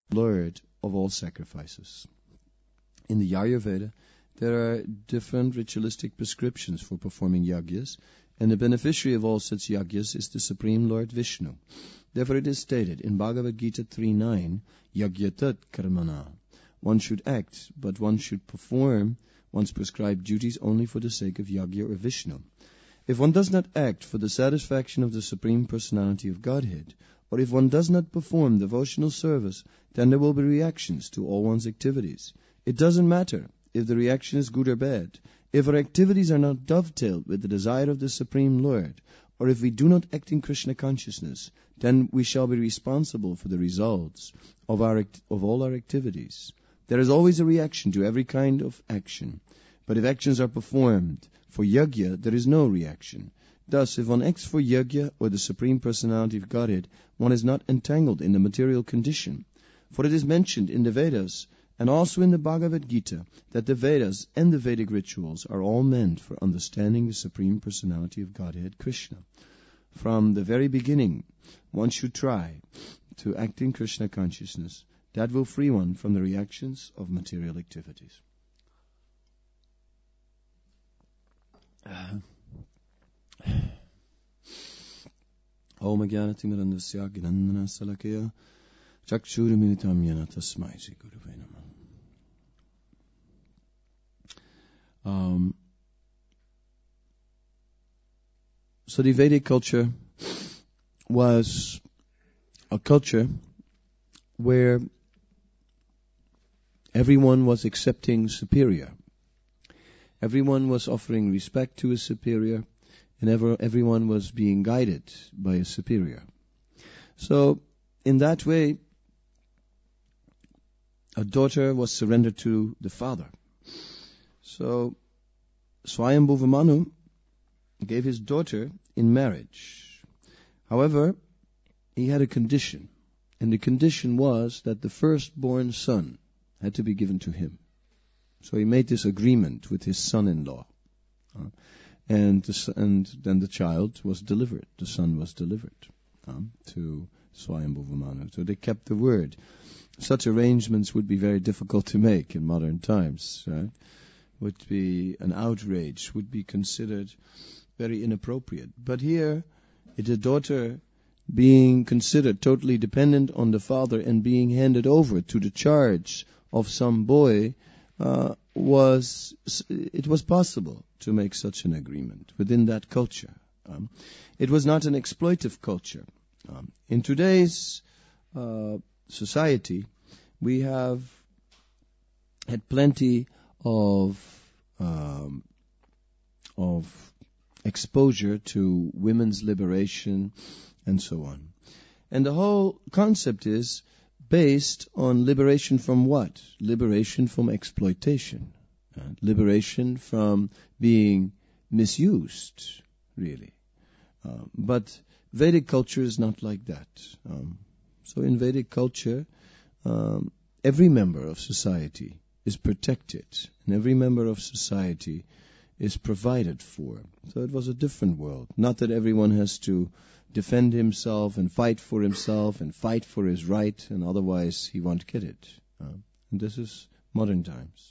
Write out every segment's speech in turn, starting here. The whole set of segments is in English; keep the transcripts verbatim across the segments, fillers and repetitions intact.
Lord of all sacrifices. In the Ayurveda, there are different ritualistic prescriptions for performing yagyas, and the beneficiary of all such yagyas is the Supreme Lord Vishnu. Therefore it is stated in Bhagavad Gita three nine, Yagyatat karmana. One should act, but one should perform one's prescribed duties only for the sake of Yagya or Vishnu. If one does not act for the satisfaction of the Supreme Personality of Godhead, or if one does not perform devotional service, then there will be reactions to all one's activities. It doesn't matter if the reaction is good or bad. If our activities are not dovetailed with the desire of the Supreme Lord, or if we do not act in Krishna consciousness, then we shall be responsible for the results of our of all our activities. There is always a reaction to every kind of action. But if actions are performed for yajna, there is no reaction. Thus, if one acts for yajna or the Supreme Personality of Godhead, one is not entangled in the material condition. For it is mentioned in the Vedas and also in the Bhagavad Gita that the Vedas and the Vedic rituals are all meant for understanding the Supreme Personality of Godhead, Krishna. From the very beginning, one should try to act in Krishna consciousness. That will free one from the reactions of material activities. Om Jnanatimirandasya Gnanana Salakaya Chakshurumilitam Yena Tasmai Shri Gurave Namah. Um, so the Vedic culture was a culture where everyone was accepting superior. Everyone was offering respect to a superior, and ever, everyone was being guided by a superior. So, in that way, a daughter was surrendered to the father. So, Swayambhuva Manu gave his daughter in marriage. However, he had a condition, and the condition was that the firstborn son had to be given to him. So he made this agreement with his son-in-law. Uh, and, the, and then the child was delivered. The son was delivered um, to Swayambhuva Manu. So they kept the word. Such arrangements would be very difficult to make in modern times. Right? Would be an outrage, would be considered very inappropriate. But here, it's a daughter being considered totally dependent on the father and being handed over to the charge of some boy, uh, was it was possible to make such an agreement within that culture. Um, it was not an exploitive culture. Um, in today's uh, society, we have had plenty of um, of exposure to women's liberation and so on. And the whole concept is based on liberation from what? Liberation from exploitation. Uh, liberation from being misused, really. Uh, but Vedic culture is not like that. Um, so in Vedic culture, um, every member of society is protected, and every member of society is provided for. So it was a different world. Not that everyone has to defend himself and fight for himself and fight for his right, and otherwise he won't get it. Uh, and this is modern times.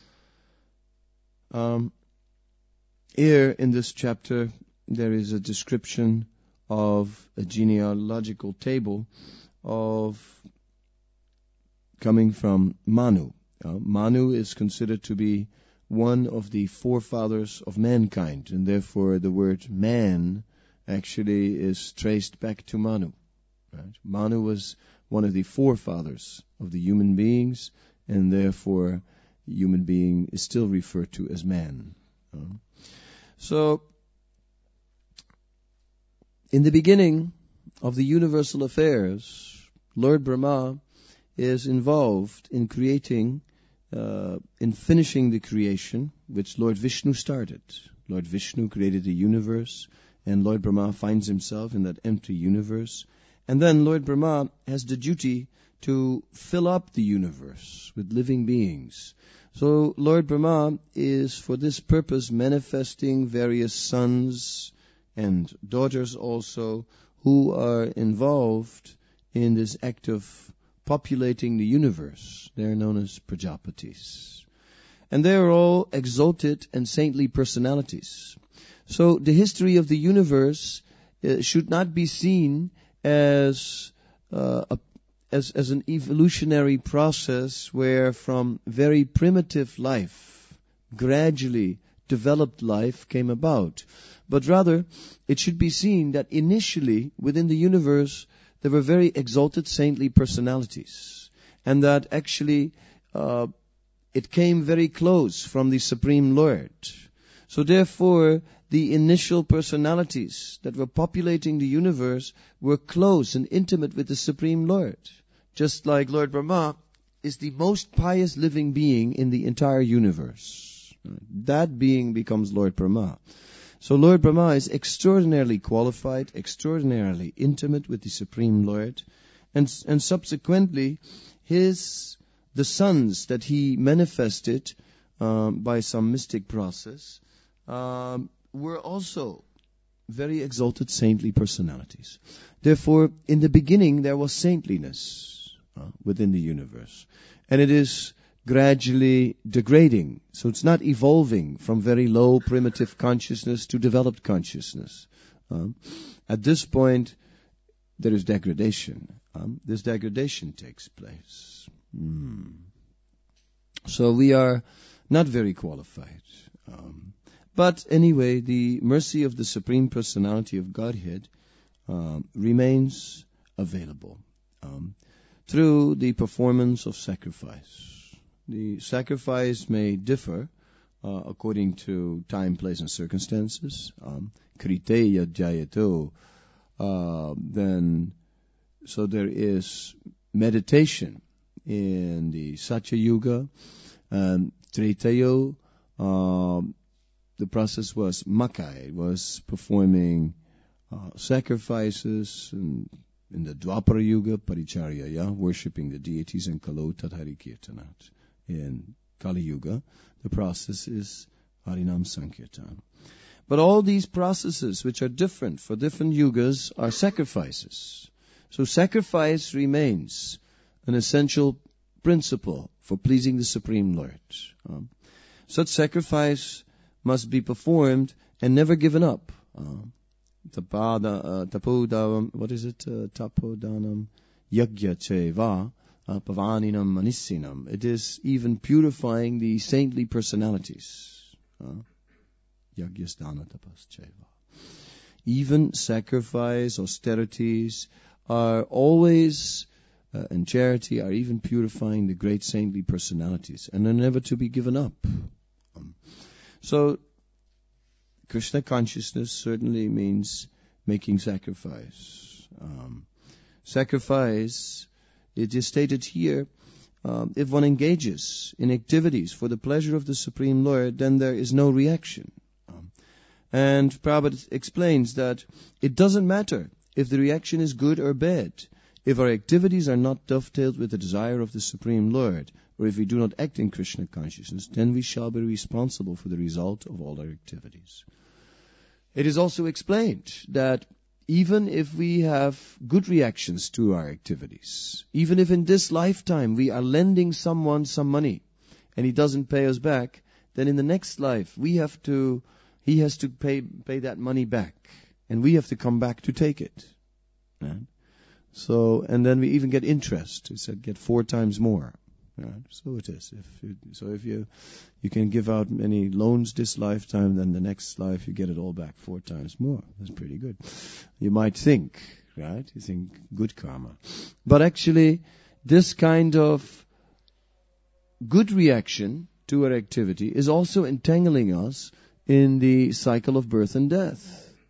Um, here in this chapter, there is a description of a genealogical table of coming from Manu. Uh, Manu is considered to be one of the forefathers of mankind, and therefore the word man actually is traced back to Manu. Right? Manu was one of the forefathers of the human beings, and therefore human being is still referred to as man. Uh, so, in the beginning of the universal affairs, Lord Brahma is involved in creating, uh, in finishing the creation, which Lord Vishnu started. Lord Vishnu created the universe, and Lord Brahma finds himself in that empty universe. And then Lord Brahma has the duty to fill up the universe with living beings. So Lord Brahma is for this purpose manifesting various sons and daughters also who are involved in this act of populating the universe. They are known as Prajapatis. And they are all exalted and saintly personalities. So the history of the universe uh, should not be seen as, uh, a, as as an evolutionary process where from very primitive life, gradually developed life came about. But rather, it should be seen that initially, within the universe, there were very exalted saintly personalities. And that actually uh, it came very close from the Supreme Lord. So therefore, the initial personalities that were populating the universe were close and intimate with the Supreme Lord. Just like Lord Brahma is the most pious living being in the entire universe. That being becomes Lord Brahma. So Lord Brahma is extraordinarily qualified, extraordinarily intimate with the Supreme Lord, and and subsequently, his the sons that he manifested um, by some mystic process um, were also very exalted saintly personalities. Therefore, in the beginning there was saintliness uh, within the universe, and it is gradually degrading. So it's not evolving from very low primitive consciousness to developed consciousness. Um, at this point, there is degradation. Um, this degradation takes place. Mm. So we are not very qualified. Um, but anyway, the mercy of the Supreme Personality of Godhead um, remains available um, through the performance of sacrifice. The sacrifice may differ uh, according to time, place, and circumstances. Um, Kriteya Jayato. Uh, then, so there is meditation in the Satya Yuga. Um, Tretayo, um, the process was Makai, was performing uh, sacrifices, and in the Dwapara Yuga, Paricharya, yeah, worshipping the deities, and Kalo Tathari Kirtanat. In Kali Yuga, the process is Harinam Sankirtan. But all these processes, which are different for different yugas, are sacrifices. So sacrifice remains an essential principle for pleasing the Supreme Lord. Um, such sacrifice must be performed and never given up. Um, tapada, uh, tapodam, what is it? Uh, tapodanam yagya cheva. Uh, Pavaninam Manissinam. It is even purifying the saintly personalities. Uh, Yagyasdana tapas cheva. Even sacrifice, austerities are always, uh, and charity are even purifying the great saintly personalities, and are never to be given up. Um, so, Krishna consciousness certainly means making sacrifice. Um, sacrifice It is stated here, um, if one engages in activities for the pleasure of the Supreme Lord, then there is no reaction. Um, and Prabhupada explains that it doesn't matter if the reaction is good or bad. If our activities are not dovetailed with the desire of the Supreme Lord, or if we do not act in Krishna consciousness, then we shall be responsible for the result of all our activities. It is also explained that even if we have good reactions to our activities, even if in this lifetime we are lending someone some money and he doesn't pay us back, then in the next life we have to, he has to pay pay that money back, and we have to come back to take it. Right? So, and then we even get interest. It said get four times more. Right? So it is. If it, so, if you you can give out many loans this lifetime, then the next life you get it all back four times more. That's pretty good. You might think, right? You think good karma, but actually, this kind of good reaction to our activity is also entangling us in the cycle of birth and death.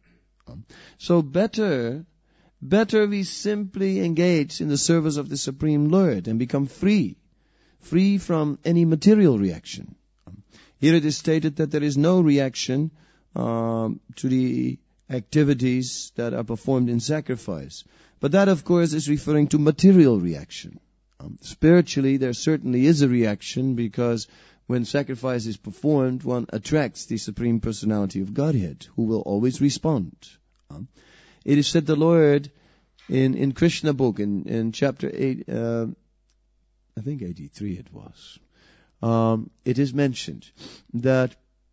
So better, better we simply engage in the service of the Supreme Lord and become free. Free from any material reaction. Here it is stated that there is no reaction um, to the activities that are performed in sacrifice. But that, of course, is referring to material reaction. Um, spiritually, there certainly is a reaction, because when sacrifice is performed, one attracts the Supreme Personality of Godhead, who will always respond. Um, it is said the Lord, in, in Krishna book, in, in chapter eight, uh, think eighty-three it was, um, it is mentioned that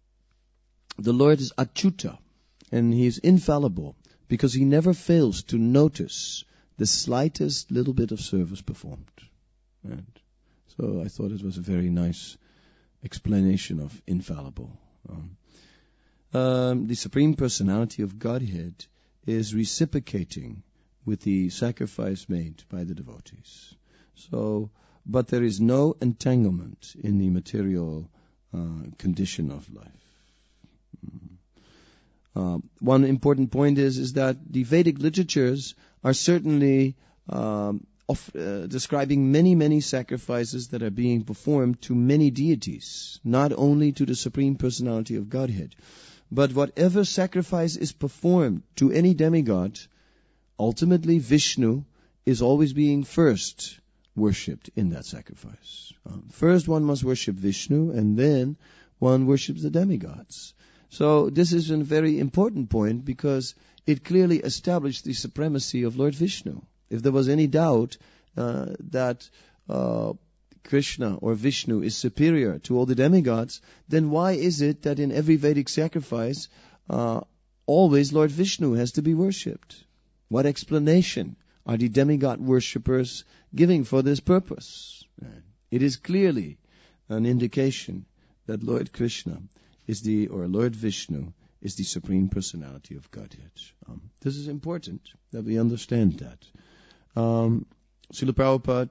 the Lord is Achyuta, and He is infallible, because He never fails to notice the slightest little bit of service performed. And so I thought it was a very nice explanation of infallible. Um, um, the Supreme Personality of Godhead is reciprocating with the sacrifice made by the devotees. So, but there is no entanglement in the material uh, condition of life. Mm. Uh, one important point is is that the Vedic literatures are certainly um, of, uh, describing many, many sacrifices that are being performed to many deities, not only to the Supreme Personality of Godhead. But whatever sacrifice is performed to any demigod, ultimately Vishnu is always being first worshipped in that sacrifice. Uh, first one must worship Vishnu, and then one worships the demigods. So this is a very important point, because it clearly established the supremacy of Lord Vishnu. If there was any doubt uh, that uh, Krishna or Vishnu is superior to all the demigods, then why is it that in every Vedic sacrifice uh, always Lord Vishnu has to be worshipped? What explanation are the demigod worshippers giving for this purpose? It is clearly an indication that Lord Krishna is the, or Lord Vishnu is the Supreme Personality of Godhead. Um, this is important that we understand that. Um, Srila Prabhupada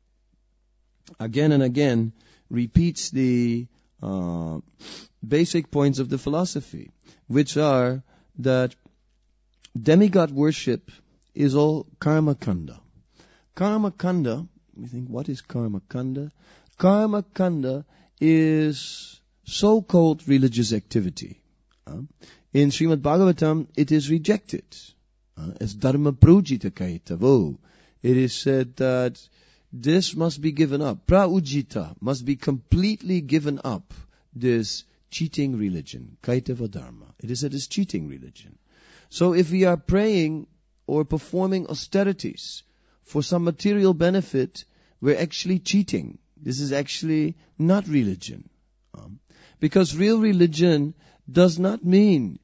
again and again repeats the uh, basic points of the philosophy, which are that demigod worship is all karma kanda. Karma kanda, we think, what is karma kanda? Karma kanda is so-called religious activity. Uh, in Srimad Bhagavatam, it is rejected uh, as dharma prujita kaitavo. It is said that this must be given up. Praujita must be completely given up. This cheating religion, kaitava dharma. It is said as cheating religion. So if we are praying or performing austerities for some material benefit, we're actually cheating. This is actually not religion. Um, because real religion does not mean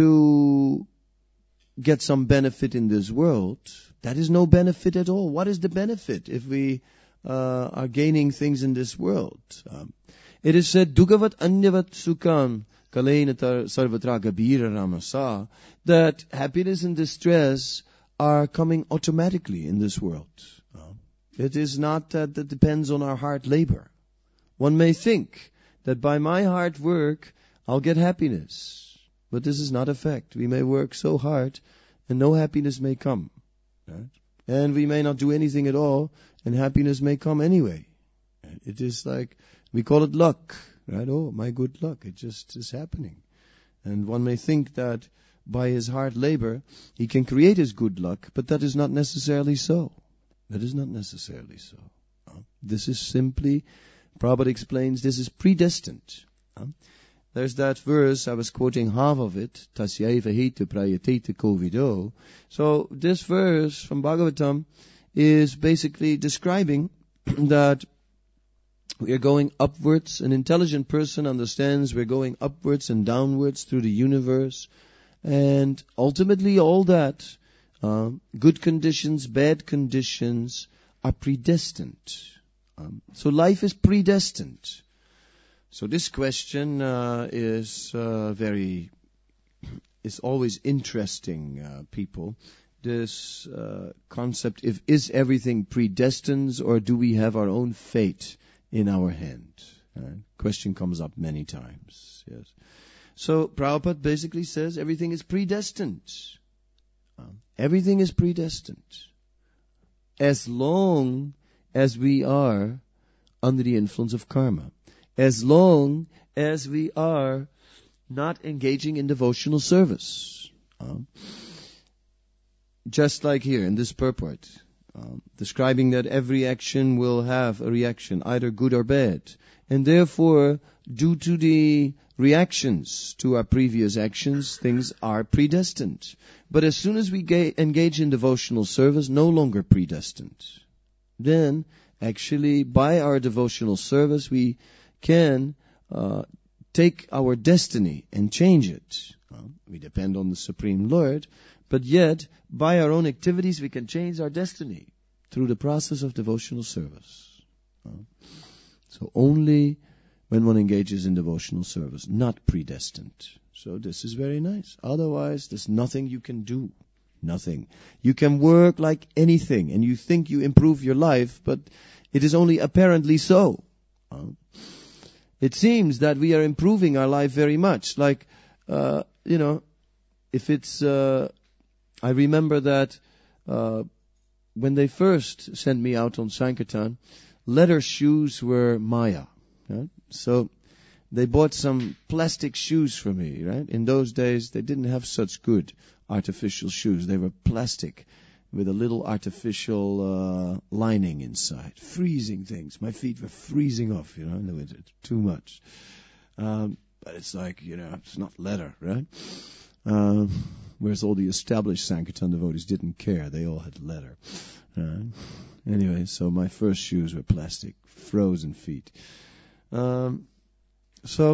to get some benefit in this world. That is no benefit at all. What is the benefit if we uh, are gaining things in this world? Um, it is said, Dugavat anyavat sukam kaleinatar sarvatra gabira ramasa, that happiness and distress are coming automatically in this world. Um, it is not that that depends on our hard labor. One may think that by my hard work I'll get happiness. But this is not a fact. We may work so hard and no happiness may come. Right? And we may not do anything at all and happiness may come anyway. Right? It is like, we call it luck. Right? Oh, my good luck. It just is happening. And one may think that by his hard labor he can create his good luck, but that is not necessarily so. That is not necessarily so. Uh, this is simply, Prabhupada explains, this is predestined. Uh, There's that verse, I was quoting half of it, Tasyaiva hetu prayateta kovido. So this verse from Bhagavatam is basically describing that we are going upwards. An intelligent person understands we're going upwards and downwards through the universe. And ultimately all that, uh, good conditions, bad conditions, are predestined. Um, so life is predestined. So this question uh, is uh, very, is always interesting uh, people. This uh, concept, if is everything predestined or do we have our own fate in our hand? Uh, question comes up many times. Yes. So Prabhupada basically says everything is predestined. Um, everything is predestined. As long as we are under the influence of karma. As long as we are not engaging in devotional service. Um, just like here in this purport, um, describing that every action will have a reaction, either good or bad. And therefore, due to the reactions to our previous actions, things are predestined. But as soon as we ga- engage in devotional service, no longer predestined. Then actually, by our devotional service, we can uh, take our destiny and change it. Well, we depend on the Supreme Lord, but yet, by our own activities, we can change our destiny through the process of devotional service. Well, so only when one engages in devotional service, not predestined. So this is very nice. Otherwise, there's nothing you can do. Nothing. You can work like anything, and you think you improve your life, but it is only apparently so. Uh, it seems that we are improving our life very much. Like, uh, you know, if it's, uh, I remember that uh, when they first sent me out on Sankirtan, leather shoes were Maya. Right? So they bought some plastic shoes for me, right? In those days, they didn't have such good artificial shoes. They were plastic with a little artificial uh, lining inside. Freezing things. My feet were freezing off, you know, in the winter. Too much. Um, but it's like, you know, it's not leather, right? Um, whereas all the established Sankirtan devotees didn't care. They all had leather. Right? Anyway, so my first shoes were plastic. Frozen feet. Um, so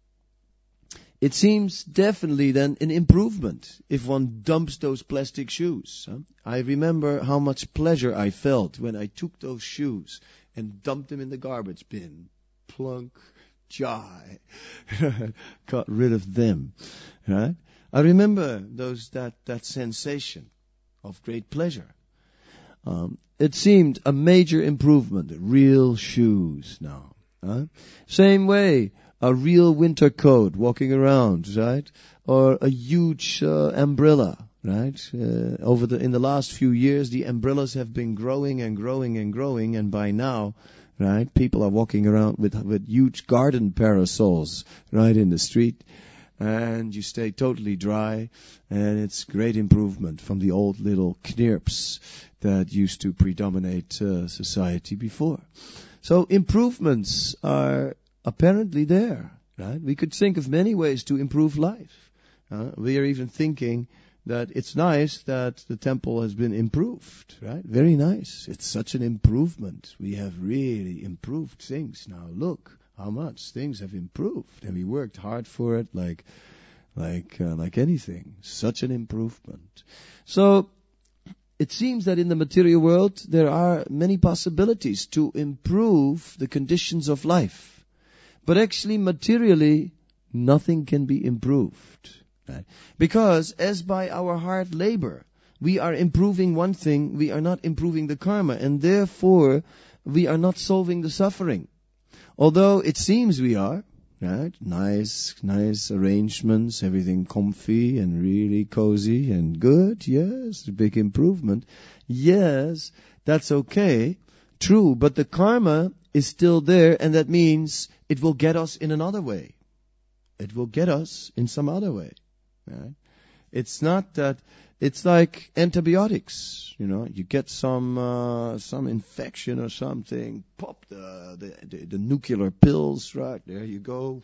it seems definitely then an improvement if one dumps those plastic shoes. Huh? I remember how much pleasure I felt when I took those shoes and dumped them in the garbage bin. Plunk, jai, got rid of them. Right? I remember those that that sensation of great pleasure. Um, it seemed a major improvement. Real shoes now. Huh? Same way, a real winter coat walking around, right? Or a huge uh, umbrella, right? Uh, over the in the last few years, the umbrellas have been growing and growing and growing, and by now, right, people are walking around with with huge garden parasols, right, in the street, and you stay totally dry, and it's great improvement from the old little knirps that used to predominate uh, society before. So improvements are apparently there, right? We could think of many ways to improve life. Uh, we are even thinking that it's nice that the temple has been improved, right? Very nice. It's such an improvement. We have really improved things. Now look how much things have improved, and we worked hard for it, like, like, uh, like anything. Such an improvement. So it seems that in the material world there are many possibilities to improve the conditions of life. But actually, materially, nothing can be improved. Right? Because as by our hard labor, we are improving one thing, we are not improving the karma, and therefore we are not solving the suffering. Although it seems we are. Right? Nice, nice arrangements, everything comfy and really cozy and good. Yes, a big improvement. Yes, that's okay. True, but the karma is still there, and that means it will get us in another way. It will get us in some other way. Right? It's not that, it's like antibiotics. You know, you get some uh, some infection or something, pop the, the the the nuclear pills, right? There you go.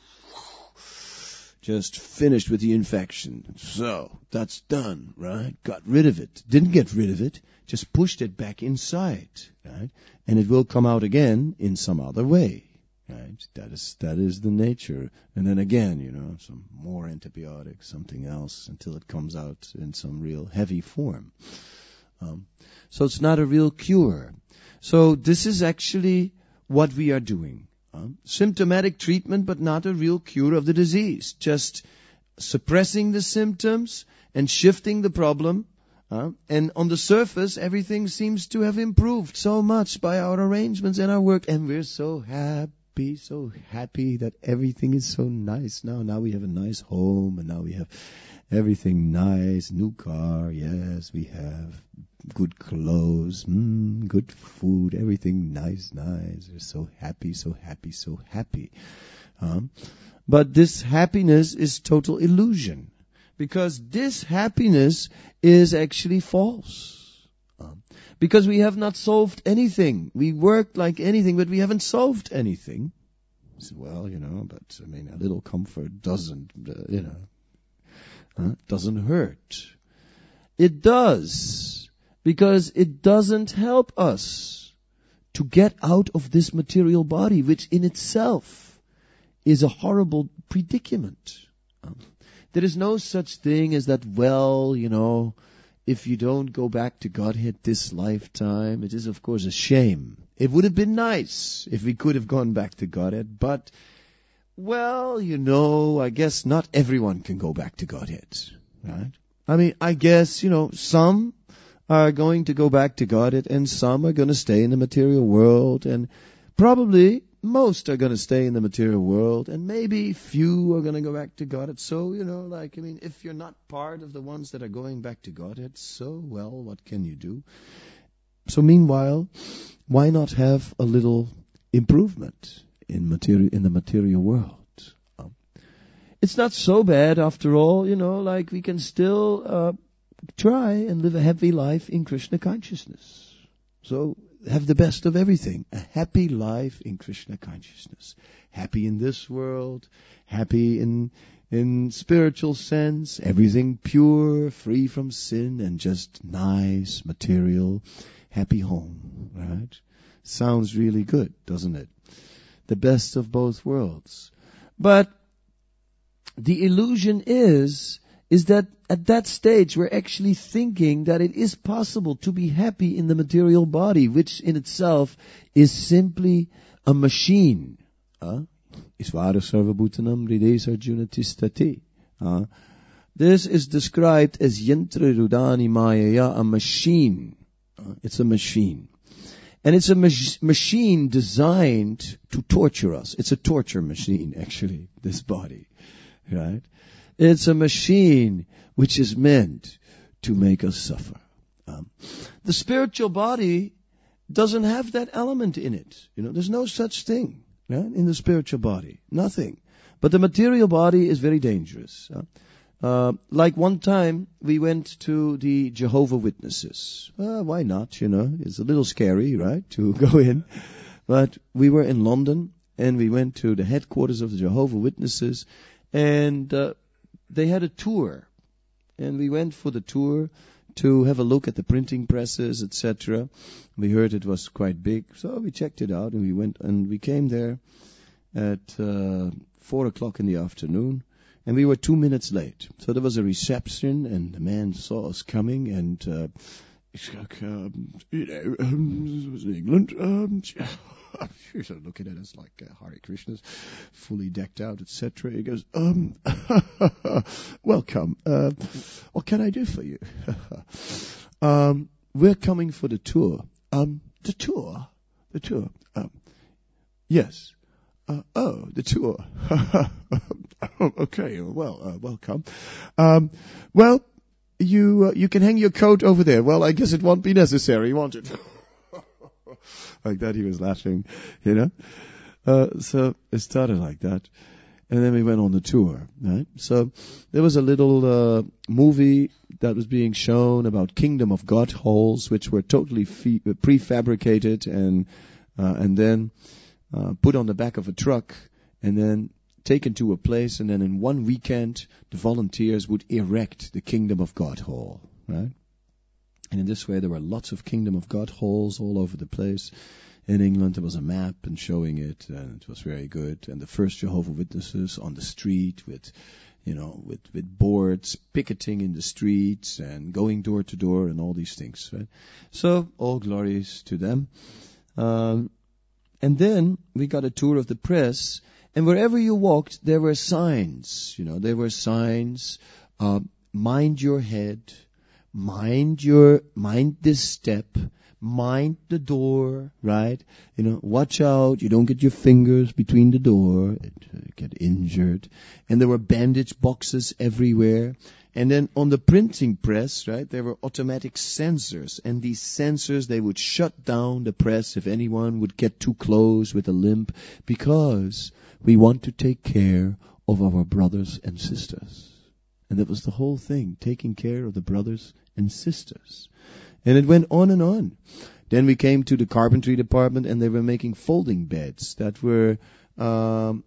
Just finished with the infection. So, that's done, right? Got rid of it. Didn't get rid of it, just pushed it back inside, right? And it will come out again in some other way. Right? That is that is the nature. And then again, you know, some more antibiotics, something else, until it comes out in some real heavy form. Um, so it's not a real cure. So this is actually what we are doing. Um, symptomatic treatment, but not a real cure of the disease. Just suppressing the symptoms and shifting the problem. Uh, and on the surface, everything seems to have improved so much by our arrangements and our work. And we're so happy. Be so happy that everything is so nice now. Now we have a nice home, and now we have everything nice. New car, yes, we have good clothes, mm, good food, everything nice, nice. We're so happy, so happy, so happy. Um, but this happiness is total illusion, because this happiness is actually false. Um, because we have not solved anything. We worked like anything, but we haven't solved anything. So, well, you know, but I mean, a little comfort doesn't, uh, you know, uh, doesn't hurt. It does, because it doesn't help us to get out of this material body, which in itself is a horrible predicament. Um, there is no such thing as that, well, you know, if you don't go back to Godhead this lifetime, it is of course a shame. It would have been nice if we could have gone back to Godhead, but, well, you know, I guess not everyone can go back to Godhead, right? I mean, I guess, you know, some are going to go back to Godhead and some are going to stay in the material world, and probably most are going to stay in the material world, and maybe few are going to go back to Godhead. So, you know, like, I mean, if you're not part of the ones that are going back to Godhead, so, well, what can you do? So meanwhile, why not have a little improvement in material, in the material world? Um, it's not so bad after all, you know, like we can still uh, try and live a happy life in Krishna consciousness. So have the best of everything. A happy life in Krishna consciousness. Happy in this world, happy in in spiritual sense, everything pure, free from sin, and just nice, material, happy home, right? Sounds really good, doesn't it? The best of both worlds. But the illusion is, is that at that stage we're actually thinking that it is possible to be happy in the material body, which in itself is simply a machine. Isvara sarvabhutanam hrides arjuna tistati. This is described as yantra rudani mayaya, a machine. Uh, it's a machine. And it's a mach- machine designed to torture us. It's a torture machine, actually, this body. Right? It's a machine which is meant to make us suffer. Um, the spiritual body doesn't have that element in it. You know, there's no such thing, right, in the spiritual body. Nothing. But the material body is very dangerous. Uh, uh, like one time we went to the Jehovah Witnesses. Uh, why not? You know, it's a little scary, right, to go in. But we were in London and we went to the headquarters of the Jehovah Witnesses, and uh, they had a tour. And we went for the tour to have a look at the printing presses, et cetera. We heard it was quite big, so we checked it out, and we went, and we came there at uh, four o'clock in the afternoon, and we were two minutes late. So there was a reception, and the man saw us coming, and uh, he's like, um, you know, um, this was in England. Um, He was looking at us like uh, Hare Krishnas, fully decked out, et cetera. He goes, um, welcome. Uh, what can I do for you? um, we're coming for the tour. Um, the tour? The tour? Um, yes. Uh, oh, the tour. Okay, well, uh, welcome. Um, well, you uh, you can hang your coat over there. Well, I guess it won't be necessary, won't it? Like that, he was laughing, you know. Uh, so it started like that, and then we went on the tour, right? So there was a little uh, movie that was being shown about Kingdom of God holes, which were totally fe- prefabricated and uh, and then uh, put on the back of a truck, and then taken to a place, and then in one weekend the volunteers would erect the Kingdom of God hole, right? And in this way, there were lots of Kingdom of God halls all over the place. In England, there was a map and showing it, and it was very good. And the first Jehovah Witnesses on the street with, you know, with, with boards, picketing in the streets and going door to door and all these things, right? So, all glories to them. Um, and then we got a tour of the press, and wherever you walked, there were signs, you know, there were signs, uh, mind your head, Mind your, mind this step, mind the door, right? You know, watch out, you don't get your fingers between the door, it, uh, get injured. And there were bandage boxes everywhere. And then on the printing press, right, there were automatic sensors. And these sensors, they would shut down the press if anyone would get too close with a limp, because we want to take care of our brothers and sisters. And that was the whole thing, taking care of the brothers and sisters. And it went on and on. Then we came to the carpentry department, and they were making folding beds that were um,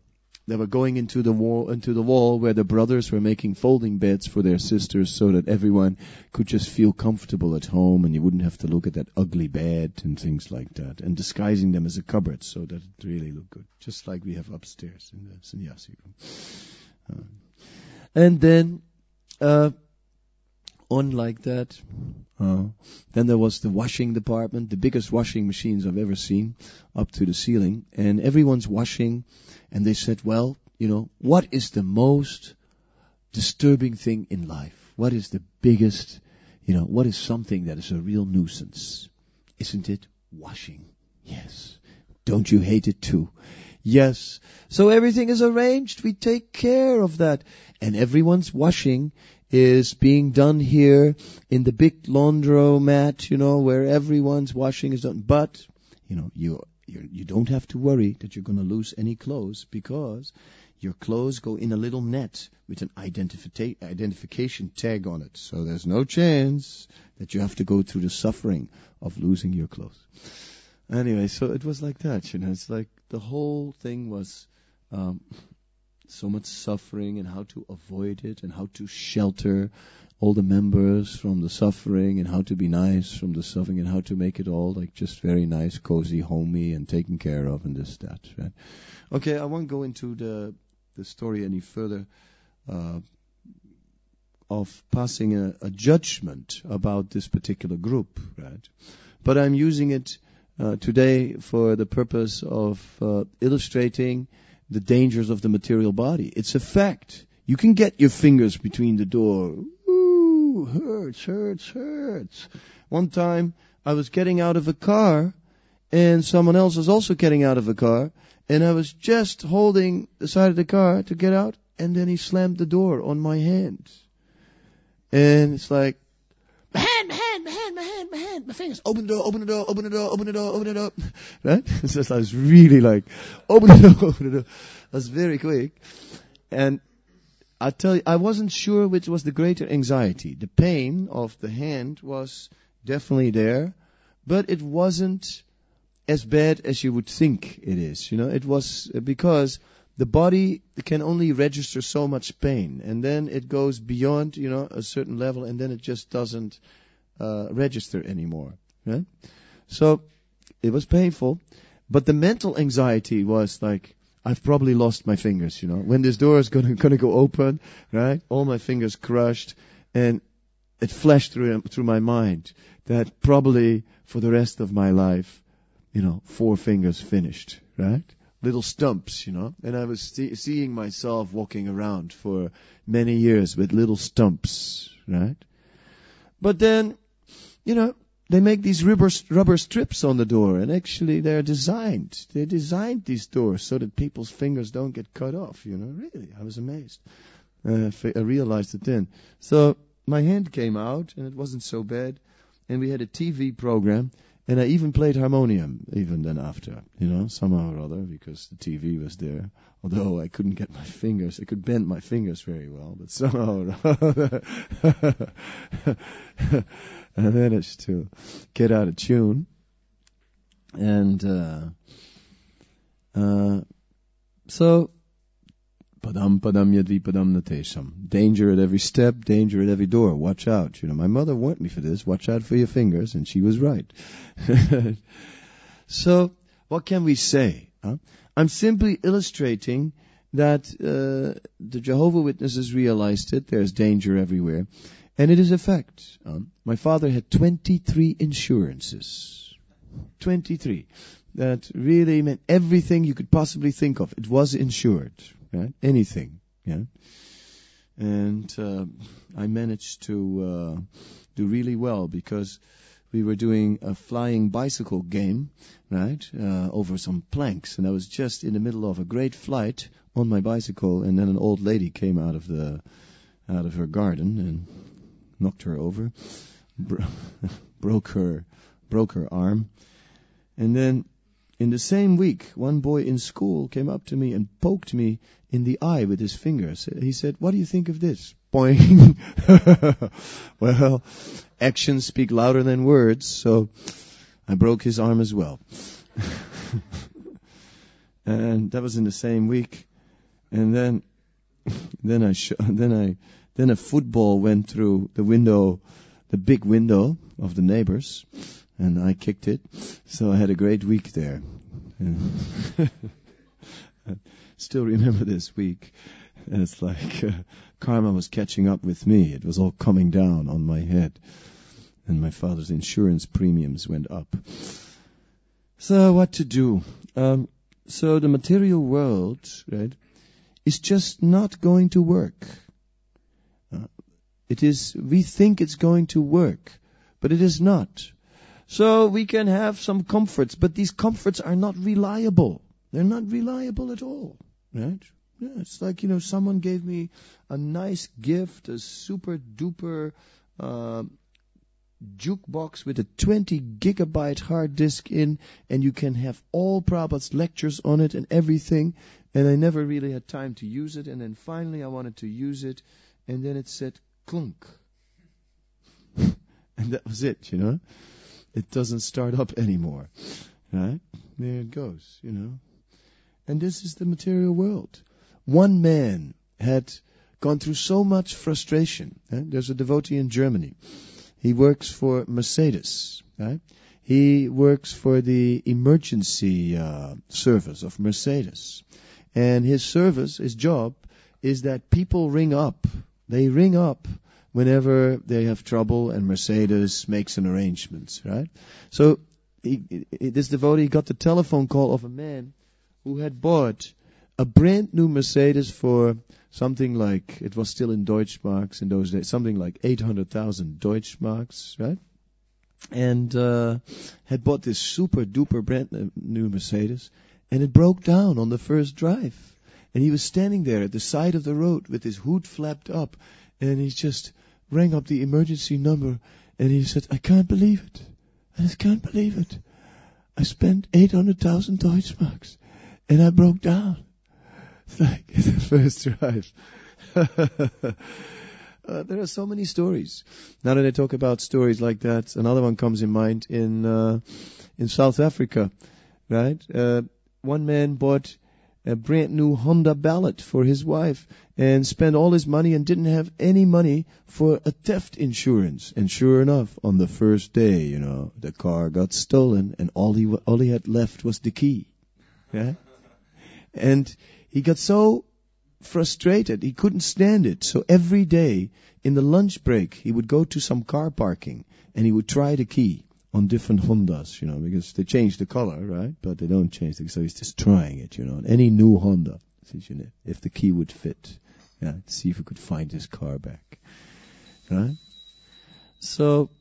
they were going into the wall, into the wall where the brothers were making folding beds for their sisters so that everyone could just feel comfortable at home and you wouldn't have to look at that ugly bed and things like that. And disguising them as a cupboard so that it really looked good. Just like we have upstairs in the sannyasi room. Uh, and then, uh, on like that, uh, then there was the washing department, the biggest washing machines I've ever seen, up to the ceiling. And everyone's washing. And they said, well, you know, what is the most disturbing thing in life? What is the biggest, you know, what is something that is a real nuisance? Isn't it washing? Yes. Don't you hate it too? Yes. So everything is arranged. We take care of that. And everyone's washing is being done here in the big laundromat, you know, where everyone's washing is done. But, you know, you You're, you don't have to worry that you're going to lose any clothes because your clothes go in a little net with an identifi- identification tag on it. So there's no chance that you have to go through the suffering of losing your clothes. Anyway, so it was like that, you know. It's like the whole thing was um, so much suffering and how to avoid it and how to shelter all the members from the suffering and how to be nice from the suffering and how to make it all like just very nice, cozy, homey and taken care of and this, that, right? Okay, I won't go into the the story any further uh, of passing a, a judgment about this particular group, right? But I'm using it uh, today for the purpose of uh, illustrating the dangers of the material body. It's a fact. You can get your fingers between the door. Hurts, hurts, hurts. One time I was getting out of a car and someone else was also getting out of a car and I was just holding the side of the car to get out and then he slammed the door on my hand. And it's like, my hand, my hand, my hand, my hand, my hand, my fingers. Open the door, open the door, open the door, open the door, open the door. Right? So I was really like, open the door, open the door. I was very quick. And I tell you, I wasn't sure which was the greater anxiety. The pain of the hand was definitely there, but it wasn't as bad as you would think it is. You know, it was because the body can only register so much pain, and then it goes beyond, you know, a certain level, and then it just doesn't uh, register anymore. Right? So it was painful, but the mental anxiety was like, I've probably lost my fingers, you know. When this door is going to go open, right? All my fingers crushed, and it flashed through through my mind that probably for the rest of my life, you know, four fingers finished, right? Little stumps, you know. And I was see- seeing myself walking around for many years with little stumps, right? But then, you know, they make these rubber, rubber strips on the door, and actually they're designed. They designed these doors so that people's fingers don't get cut off, you know. Really, I was amazed. Uh, I realized it then. So my hand came out, and it wasn't so bad. And we had a T V program, and I even played harmonium even then after, you know, somehow or other, because the T V was there. Although I couldn't get my fingers, I could bend my fingers very well, but somehow or other, I managed to get out of tune. And uh, uh, so, padam padam yadvi padam natesham. Danger at every step, danger at every door. Watch out. You know, my mother warned me for this. Watch out for your fingers, and she was right. So, what can we say? Huh? I'm simply illustrating that uh, the Jehovah's Witnesses realized it. There's danger everywhere. And it is a fact. Um, my father had twenty-three insurances. twenty-three. That really meant everything you could possibly think of. It was insured. Right? Anything. Yeah. And uh, I managed to uh, do really well because we were doing a flying bicycle game, right, uh, over some planks. And I was just in the middle of a great flight on my bicycle, and then an old lady came out of the out of her garden and knocked her over, bro- broke her broke her arm. And then in the same week, one boy in school came up to me and poked me in the eye with his fingers. He said, "What do you think of this?" Boing. Well, actions speak louder than words, so I broke his arm as well. And that was in the same week. And then, then I, sh- then I, then a football went through the window, the big window of the neighbors, and I kicked it. So I had a great week there. I still remember this week. And it's like uh, karma was catching up with me. It was all coming down on my head. And my father's insurance premiums went up. So what to do? Um, so the material world, right, is just not going to work. Uh, it is, we think it's going to work, but it is not. So we can have some comforts, but these comforts are not reliable. They're not reliable at all, right? Yeah, it's like, you know, someone gave me a nice gift, a super duper uh, jukebox with a twenty gigabyte hard disk in, and you can have all Prabhupada's lectures on it and everything, and I never really had time to use it, and then finally I wanted to use it, and then it said clunk. And that was it, you know. It doesn't start up anymore, right? There it goes, you know. And this is the material world. One man had gone through so much frustration. Eh? There's a devotee in Germany. He works for Mercedes. Right? He works for the emergency uh, service of Mercedes. And his service, his job, is that people ring up. They ring up whenever they have trouble, and Mercedes makes an arrangement. Right? So he, he, this devotee got the telephone call of a man who had bought a brand new Mercedes for something like, it was still in Deutschmarks in those days, something like eight hundred thousand Deutschmarks, right? And uh, had bought this super duper brand new Mercedes, and it broke down on the first drive. And he was standing there at the side of the road with his hood flapped up, and he just rang up the emergency number, and he said, I can't believe it. I just can't believe it. I spent eight hundred thousand Deutschmarks, and I broke down. It's like the first drive. uh, there are so many stories. Now that I talk about stories like that, another one comes in mind in uh, in South Africa, right? Uh, one man bought a brand new Honda Ballot for his wife and spent all his money and didn't have any money for a theft insurance. And sure enough, on the first day, you know, the car got stolen, and all he all he had left was the key. Yeah, and he got so frustrated, he couldn't stand it. So every day, in the lunch break, he would go to some car parking, and he would try the key on different Hondas, you know, because they change the color, right? But they don't change the, so he's just trying it, you know, on any new Honda, if the key would fit, yeah, to see if he could find his car back, right? So,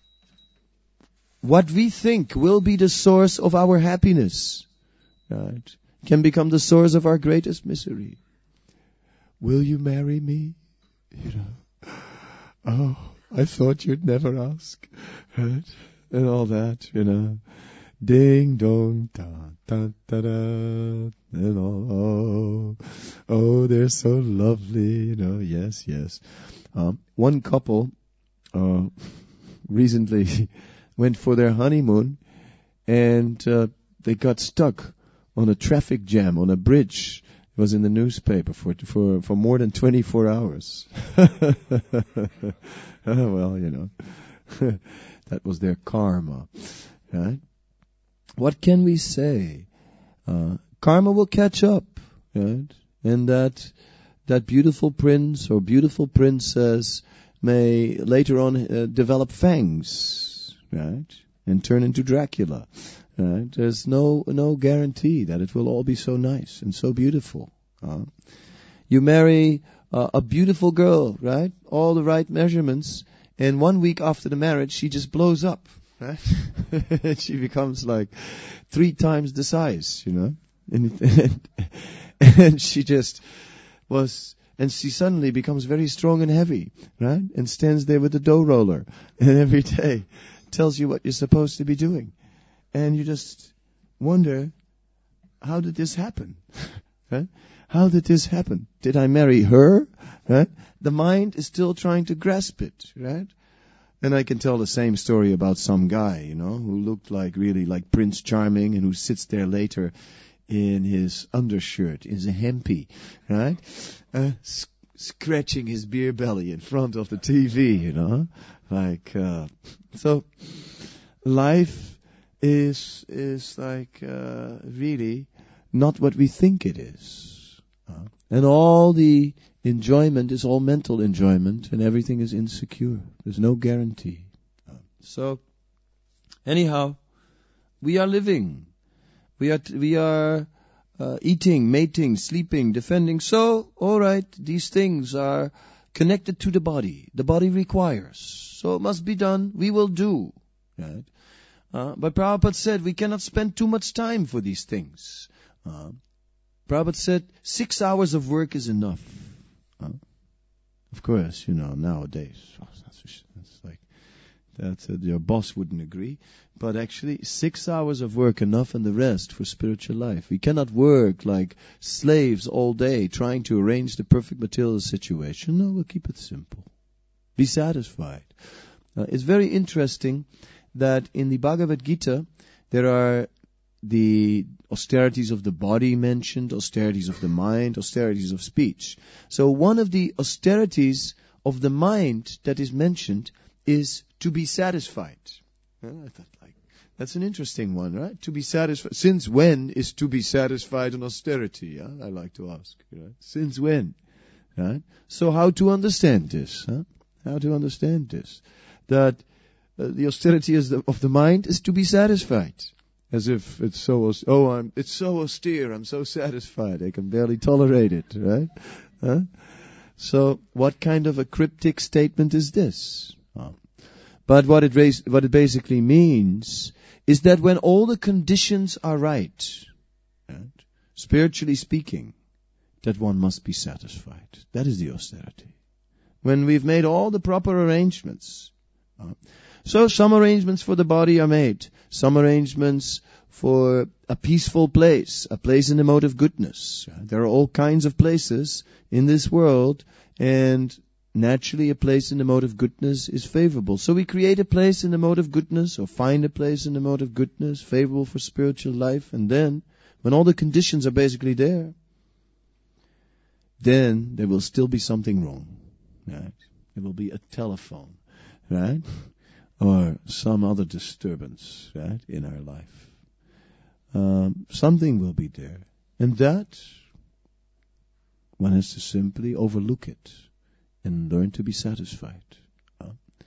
what we think will be the source of our happiness, right, can become the source of our greatest misery. Will you marry me? You know, oh, I thought you'd never ask, right? And all that, you know, ding dong, da da da da, and all, oh, oh, they're so lovely, you know, yes, yes. Um, one couple uh, recently went for their honeymoon, and uh, they got stuck on a traffic jam on a bridge. It was in the newspaper for for for more than twenty-four hours. Oh, well, you know. That was their karma, right? What can we say? Uh, karma will catch up, right? And that that beautiful prince or beautiful princess may later on uh, develop fangs, right? And turn into Dracula, right? There's no no guarantee that it will all be so nice and so beautiful. Uh, you marry uh, a beautiful girl, right? All the right measurements. And one week after the marriage, she just blows up, right? She becomes like three times the size, you know? And, and, and she just was, and she suddenly becomes very strong and heavy, right? And stands there with the dough roller, and every day tells you what you're supposed to be doing. And you just wonder, how did this happen? Right? How did this happen? Did I marry her? Right? The mind is still trying to grasp it, right? And I can tell the same story about some guy, you know, who looked like really like Prince Charming, and who sits there later in his undershirt, in his hempie, right? Uh, sc- scratching his beer belly in front of the T V, you know? Like, uh, so life is, is like, uh, really not what we think it is. Uh, and all the enjoyment is all mental enjoyment, and everything is insecure. There's no guarantee. Uh, so, anyhow, we are living. We are, t- we are, uh, eating, mating, sleeping, defending. So, alright, these things are connected to the body. The body requires. So it must be done. We will do. Right? Uh, but Prabhupada said we cannot spend too much time for these things. Uh, Prabhupada said six hours of work is enough. Uh, of course, you know, nowadays, oh, that's, that's like, that uh, your boss wouldn't agree. But actually, six hours of work enough and the rest for spiritual life. We cannot work like slaves all day trying to arrange the perfect material situation. No, we'll keep it simple. Be satisfied. Uh, it's very interesting that in the Bhagavad Gita, there are the austerities of the body mentioned, austerities of the mind, austerities of speech. So one of the austerities of the mind that is mentioned is to be satisfied. Uh, I thought, like, that's an interesting one, right? To be satisfied. Since when is to be satisfied an austerity? Huh? I like to ask. Right? Since when? Right? So how to understand this? Huh? How to understand this? That uh, the austerity is the, of the mind is to be satisfied. As if it's so, oh, I'm, it's so austere, I'm so satisfied, I can barely tolerate it, right? Huh? So, what kind of a cryptic statement is this? Oh. But what it, rais- what it basically means is that when all the conditions are right, right, spiritually speaking, that one must be satisfied. That is the austerity. When we've made all the proper arrangements. Uh, so some arrangements for the body are made. Some arrangements for a peaceful place, a place in the mode of goodness. Uh, there are all kinds of places in this world, and naturally a place in the mode of goodness is favorable. So we create a place in the mode of goodness, or find a place in the mode of goodness, favorable for spiritual life, and then, when all the conditions are basically there, then there will still be something wrong. Right? There will be a telephone, right? Or some other disturbance, right, in our life. Um, something will be there. And that, one has to simply overlook it and learn to be satisfied. Uh,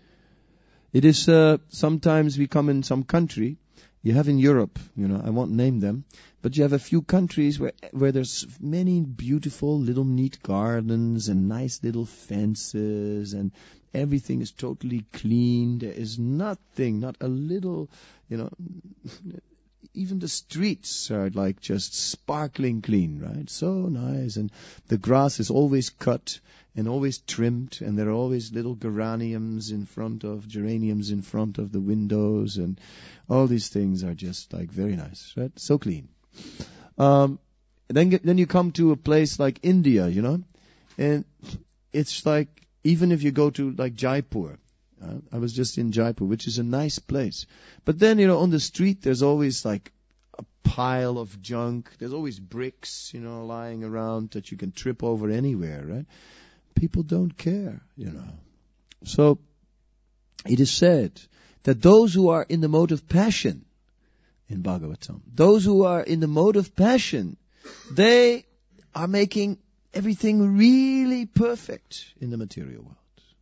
it is, uh, sometimes we come in some country, you have in Europe, you know, I won't name them, but you have a few countries where where there's many beautiful little neat gardens and nice little fences, and everything is totally clean. There is nothing, not a little, you know, even the streets are like just sparkling clean, right? So nice. And the grass is always cut and always trimmed, and there are always little geraniums in front of, geraniums in front of the windows, and all these things are just like very nice, right? So clean. Um, then, then you come to a place like India, you know, and it's like, even if you go to like Jaipur, uh, I was just in Jaipur, which is a nice place. But then, you know, on the street, there's always like a pile of junk. There's always bricks, you know, lying around that you can trip over anywhere, right? People don't care, you know. So, it is said that those who are in the mode of passion, in Bhagavatam, those who are in the mode of passion, they are making everything really perfect in the material world.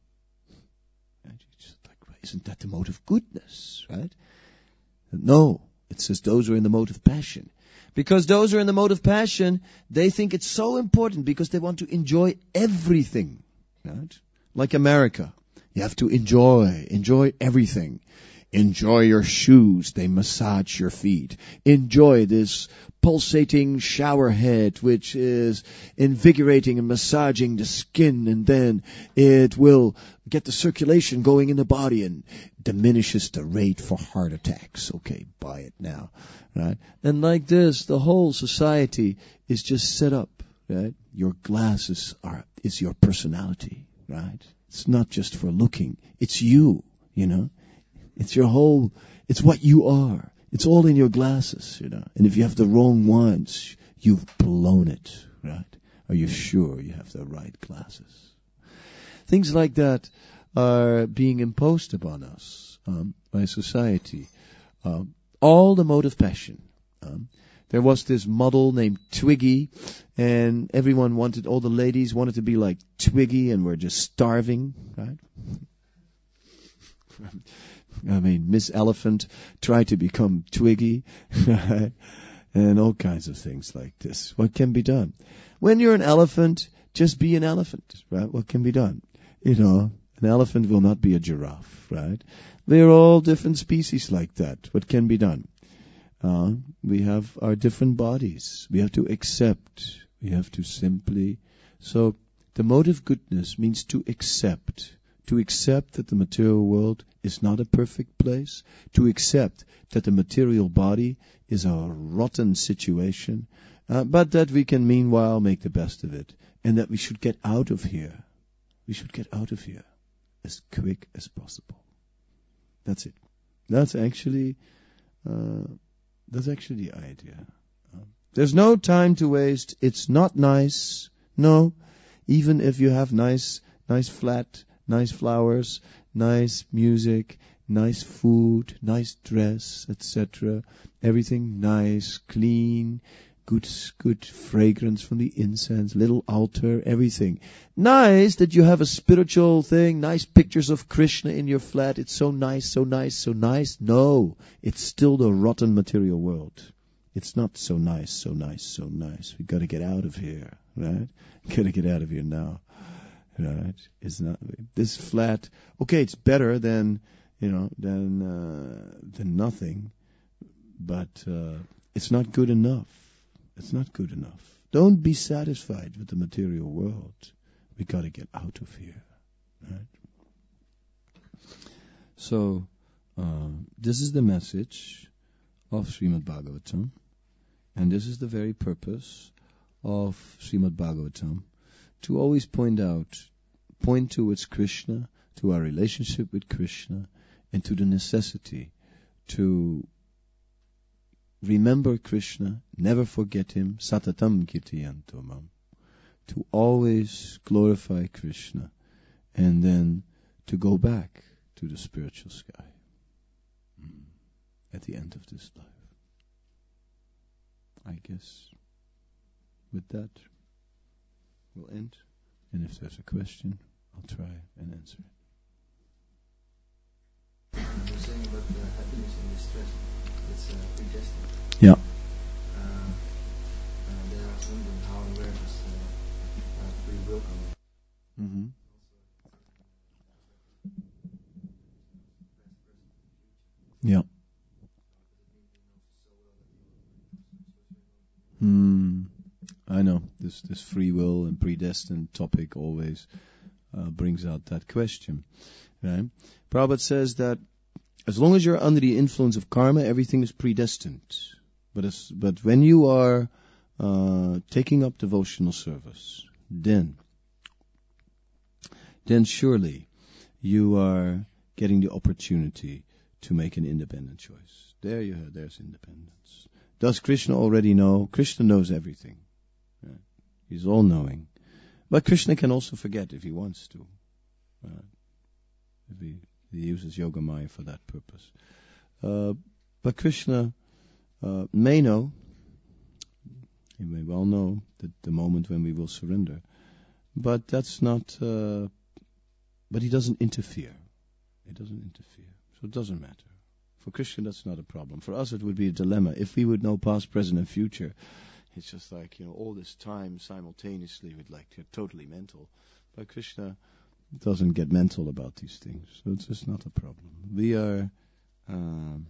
Right? Like, isn't that the mode of goodness, right? No, it says those who are in the mode of passion. Because those who are in the mode of passion, they think it's so important because they want to enjoy everything, right? Like America. You have to enjoy, enjoy everything. Enjoy your shoes, they massage your feet. Enjoy this pulsating shower head, which is invigorating and massaging the skin, and then it will get the circulation going in the body and diminishes the rate for heart attacks. Okay, buy it now, right? And like this, the whole society is just set up, right? Your glasses are, is your personality, right? It's not just for looking. It's you, you know. It's your whole, it's what you are. It's all in your glasses, you know. And if you have the wrong ones, you've blown it, right? Are you sure you have the right glasses? Things like that are being imposed upon us um, by society. Um, all the mode of passion. Um, there was this model named Twiggy, and everyone wanted, all the ladies wanted to be like Twiggy, and were just starving, right? I mean, Miss Elephant tried to become Twiggy, right? And all kinds of things like this. What can be done? When you're an elephant, just be an elephant, right? What can be done? You know, an elephant will not be a giraffe, right? We're all different species like that. What can be done? Uh, we have our different bodies. We have to accept. We have to simply... So, the mode of goodness means to accept. To accept that the material world is not a perfect place. To accept that the material body is a rotten situation. Uh, but that we can meanwhile make the best of it. And that we should get out of here. We should get out of here as quick as possible. That's it. That's actually, uh, that's actually the idea. Uh, there's no time to waste. It's not nice. No. Even if you have nice, nice flat, nice flowers, nice music, nice food, nice dress, et cetera. Everything nice, clean, good, good fragrance from the incense, little altar, everything. Nice that you have a spiritual thing, nice pictures of Krishna in your flat. It's so nice, so nice, so nice. No, it's still the rotten material world. It's not so nice, so nice, so nice. We've got to get out of here, right? Got to get out of here now, right? It's not this flat. Okay, it's better than you know than uh, than nothing, but uh, it's not good enough. It's not good enough. Don't be satisfied with the material world. We got to get out of here, right? So uh, this is the message of Srimad Bhagavatam, and this is the very purpose of Srimad Bhagavatam, to always point out, point towards Krishna, to our relationship with Krishna, and to the necessity to remember Krishna, never forget him, satatam kirtiyanto mam, to always glorify Krishna, and then to go back to the spiritual sky at the end of this life. I guess with that we'll end, and if there's a question, I'll try and answer it. You're saying about the happiness and distress, it's uh, predestined. Yeah. Uh, uh, there are some in how awareness uh, uh, free will come. Mm-hmm. Yeah. Hmm. I know this this free will and predestined topic always uh, brings out that question. Right? Prabhupada says that as long as you're under the influence of karma, everything is predestined. But as, but when you are uh, taking up devotional service, then then surely you are getting the opportunity to make an independent choice. There you have, there's independence. Does Krishna already know? Krishna knows everything. Right? He's all-knowing. But Krishna can also forget if he wants to. Right? If he, he uses Yoga Maya for that purpose. Uh, but Krishna uh, may know, he may well know that the moment when we will surrender. But that's not, uh, but he doesn't interfere. He doesn't interfere. So it doesn't matter. For Krishna, that's not a problem. For us, it would be a dilemma. If we would know past, present, and future, it's just like, you know, all this time simultaneously, we'd like to totally mental. But Krishna doesn't get mental about these things. So it's just not a problem. We are, um,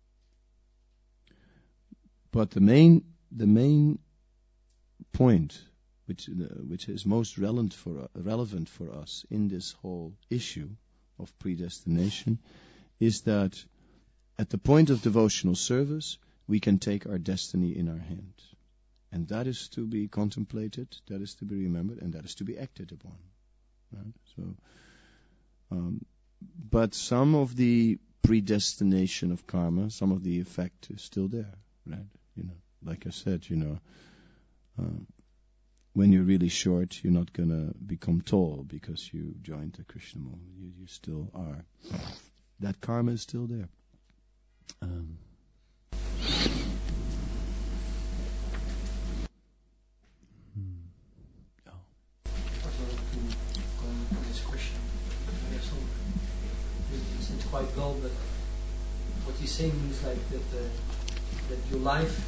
but the main, the main point, which uh, which is most relevant for uh, relevant for us in this whole issue of predestination, is that at the point of devotional service, we can take our destiny in our hand. And that is to be contemplated, that is to be remembered, and that is to be acted upon. Right? So, um, but some of the predestination of karma, some of the effect is still there, right? You know, like I said, you know, um, when you're really short, you're not gonna become tall because you joined the Krishna movement. You, you still are. That karma is still there. Um, This question, it's quite well, but what he's saying means like that uh, that your life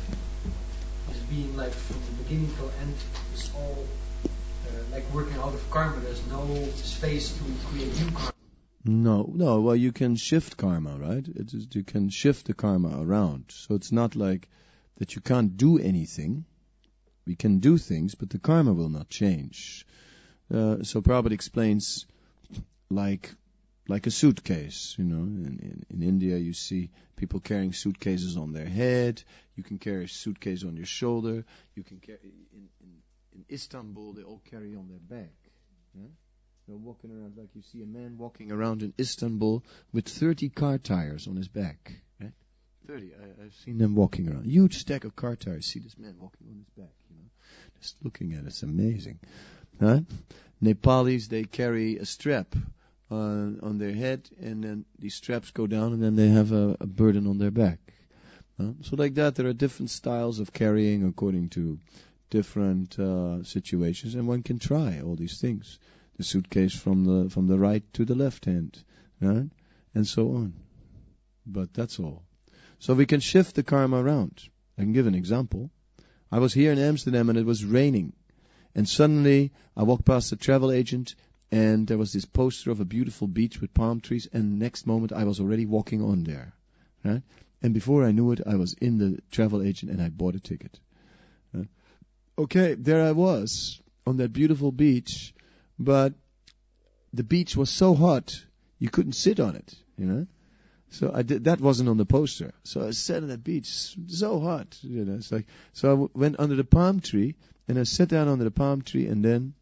is being like from the beginning till end is all uh, like working out of karma. There's no space to create new karma. No, no. Well, you can shift karma, right? It is, you can shift the karma around. So it's not like that you can't do anything. We can do things, but the karma will not change. Uh, so Prabhupada explains like like a suitcase. You know, in, in, in India you see people carrying suitcases on their head. You can carry a suitcase on your shoulder. You can carry in, in, in Istanbul they all carry on their back. Yeah? They're walking around like you see a man walking around in Istanbul with thirty car tires on his back. Right? thirty. I, I've seen them walking around. Huge stack of car tires. See this man walking on his back. You know, just looking at it, it's amazing. Huh? Nepalis, they carry a strap on, on their head, and then these straps go down, and then they have a, a burden on their back. Huh? So like that, there are different styles of carrying according to different uh, situations, and one can try all these things. The suitcase from the from the right to the left hand, right? And so on. But that's all. So we can shift the karma around. I can give an example. I was here in Amsterdam, and it was raining. And suddenly, I walked past a travel agent, and there was this poster of a beautiful beach with palm trees, and next moment, I was already walking on there. Right? And before I knew it, I was in the travel agent, and I bought a ticket. Right? Okay, there I was, on that beautiful beach, but the beach was so hot, you couldn't sit on it, you know? So I did, that wasn't on the poster. So I sat on that beach, so hot, you know. It's like, so I w- went under the palm tree, and I sat down under the palm tree, and then,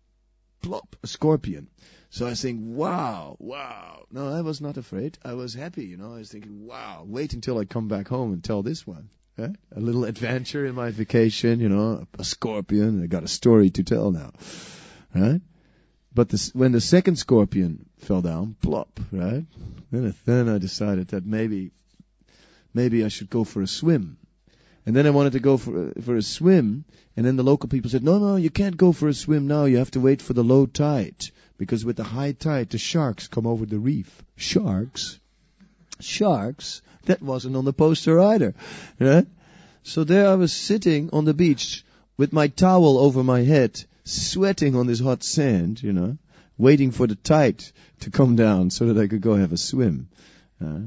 plop, a scorpion. So I was thinking, wow, wow. No, I was not afraid. I was happy, you know. I was thinking, wow, wait until I come back home and tell this one. Eh? A little adventure in my vacation, you know, a scorpion. I got a story to tell now, right? But this, when the second scorpion fell down, plop, right? Then I, then I decided that maybe, maybe I should go for a swim. And then I wanted to go for a, for a swim, and then the local people said, no, no, you can't go for a swim now. You have to wait for the low tide, because with the high tide, the sharks come over the reef. Sharks? Sharks? That wasn't on the poster either, right? So there I was sitting on the beach with my towel over my head, sweating on this hot sand, you know, waiting for the tide to come down so that I could go have a swim. Uh,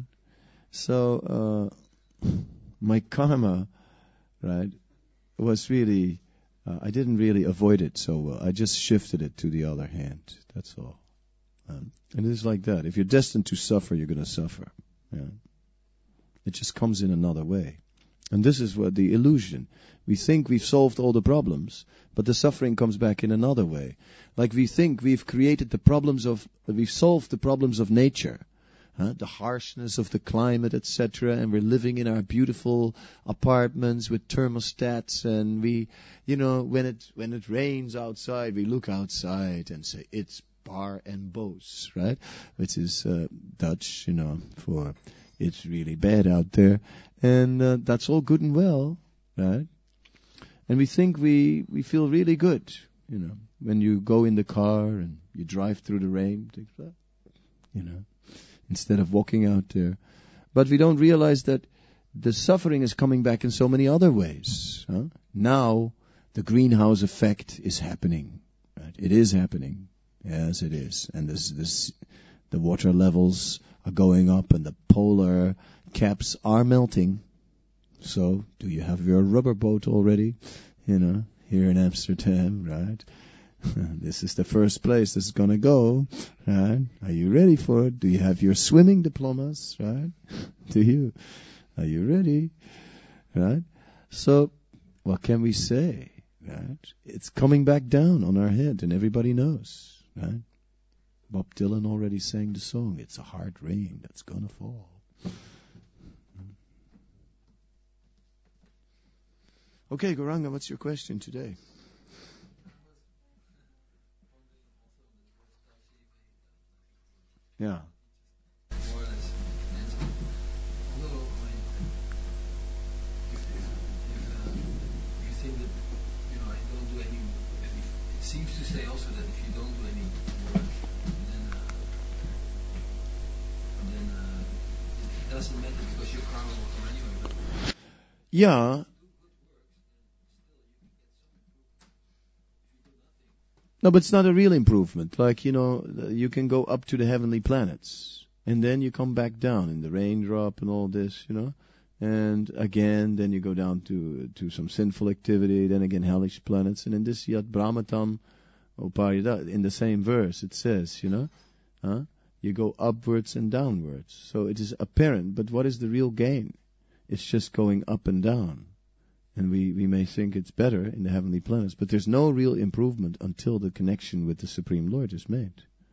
so uh, my karma, right, was really, uh, I didn't really avoid it so well. I just shifted it to the other hand. That's all. Um, and it's like that. If you're destined to suffer, you're going to suffer. Yeah. It just comes in another way. And this is what the illusion. We think we've solved all the problems, but the suffering comes back in another way. Like we think we've created the problems of, we've solved the problems of nature, huh? The harshness of the climate, et cetera. And we're living in our beautiful apartments with thermostats, and we, you know, when it when it rains outside, we look outside and say it's bar and boos, right? Which is uh, Dutch, you know, for it's really bad out there. And uh, that's all good and well, right? And we think we, we feel really good, you know, when you go in the car and you drive through the rain, things like that, you know, instead of walking out there. But we don't realize that the suffering is coming back in so many other ways. Huh? Now the greenhouse effect is happening, right? It is happening. Yes, it is. And this, this, the water levels are going up, and the polar caps are melting. So, do you have your rubber boat already? You know, here in Amsterdam, right? This is the first place this is going to go, right? Are you ready for it? Do you have your swimming diplomas, right? Do you? Are you ready? Right? So, what can we say, right? It's coming back down on our head, and everybody knows, right? Bob Dylan already sang the song, it's a hard rain that's gonna fall. Okay, Goranga, what's your question today? Yeah. More or less. And although, I mean, if, if, if, uh, you think that, you know, I don't do any, if, it seems to say also that if you don't do any work, then, uh, then uh, it doesn't matter because your karma will come anyway. But Yeah. No, but it's not a real improvement. Like, you know, you can go up to the heavenly planets, and then you come back down in the raindrop and all this, you know. And again, then you go down to to some sinful activity, then again hellish planets. And in this Yat Brahmatam, Uparida, in the same verse, it says, you know, huh? You go upwards and downwards. So it is apparent, but what is the real gain? It's just going up and down. And we, we may think it's better in the heavenly planets, but there's no real improvement until the connection with the Supreme Lord is made.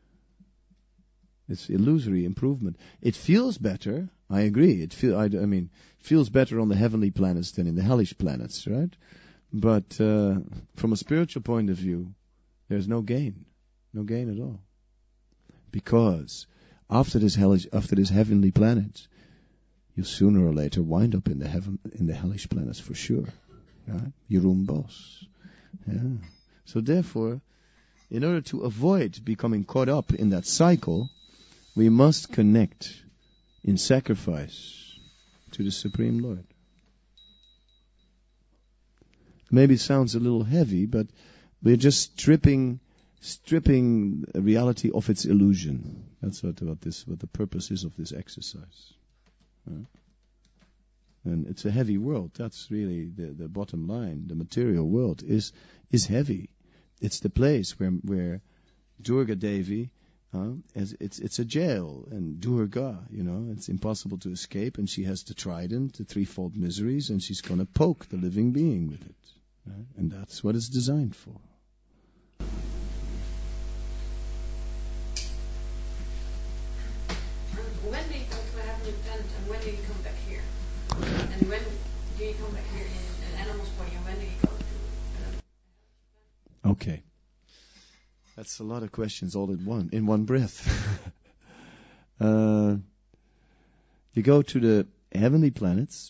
It's illusory improvement. It feels better, I agree. It feel I, I mean, it feels better on the heavenly planets than in the hellish planets, right? But uh, from a spiritual point of view, there's no gain, no gain at all, because after this hellish, after this heavenly planet, you sooner or later wind up in the heaven, in the hellish planets for sure. Right? Jeroen Bos. Yeah. So therefore, in order to avoid becoming caught up in that cycle, we must connect in sacrifice to the Supreme Lord. Maybe it sounds a little heavy, but we're just stripping stripping reality of its illusion. That's what, what this what the purpose is of this exercise. Right? And it's a heavy world. That's really the, the bottom line. The material world is is heavy. It's the place where where Durga Devi, uh, is, it's it's a jail, and Durga, you know, it's impossible to escape, and she has the trident, the threefold miseries, and she's going to poke the living being with it. Right? And that's what it's designed for. When do you go to a heavenly planet, and when do you come back here? And when do you come back here in an animal's body, and when do you go to? Okay, that's a lot of questions all in one in one breath. uh, you go to the heavenly planets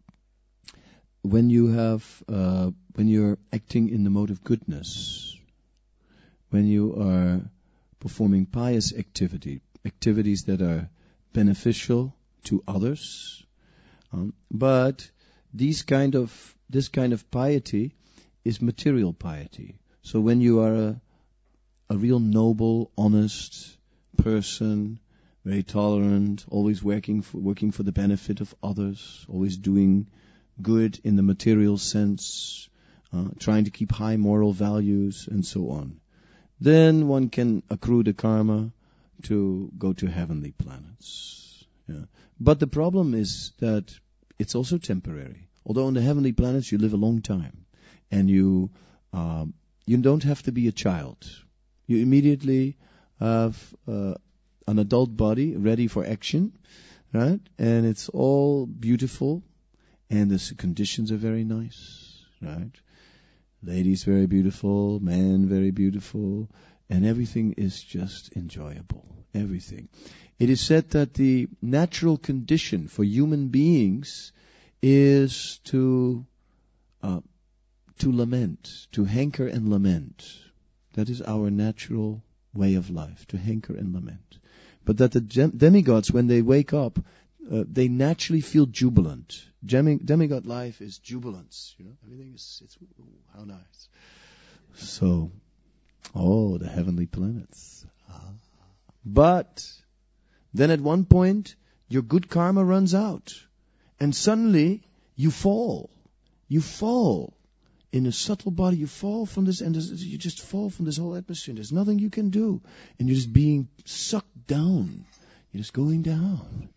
when you have uh, when you're acting in the mode of goodness, when you are performing pious activity, activities that are beneficial to others, um, but these kind of this kind of piety is material piety. So when you are a, a real noble, honest person, very tolerant, always working for, working for the benefit of others, always doing good in the material sense, uh, trying to keep high moral values, and so on, then one can accrue the karma to go to heavenly planets. Yeah. But the problem is that it's also temporary. Although on the heavenly planets you live a long time, and you um, you don't have to be a child. You immediately have uh, an adult body ready for action, right? And it's all beautiful, and the conditions are very nice, right? Ladies very beautiful, men very beautiful, and everything is just enjoyable. Everything. It is said that the natural condition for human beings is to uh, to lament, to hanker and lament. That is our natural way of life, to hanker and lament. But that the gem- demigods, when they wake up, uh, they naturally feel jubilant. Demi- demigod life is jubilance. You know, everything is it's ooh, how nice. So, oh, the heavenly planets. Ah. But then at one point, your good karma runs out, and suddenly you fall. You fall in a subtle body. You fall from this, and you just fall from this whole atmosphere. There's nothing you can do, and you're just being sucked down. You're just going down,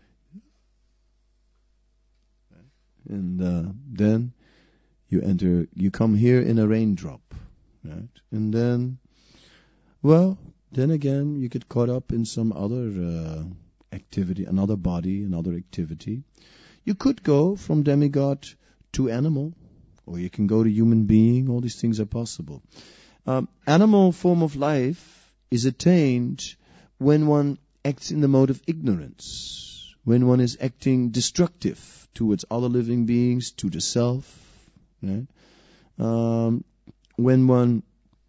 and uh, then you enter. You come here in a raindrop, right? And then, well. Then again, you get caught up in some other uh, activity, another body, another activity. You could go from demigod to animal, or you can go to human being. All these things are possible. Um, animal form of life is attained when one acts in the mode of ignorance, when one is acting destructive towards other living beings, to the self, right? Um, when one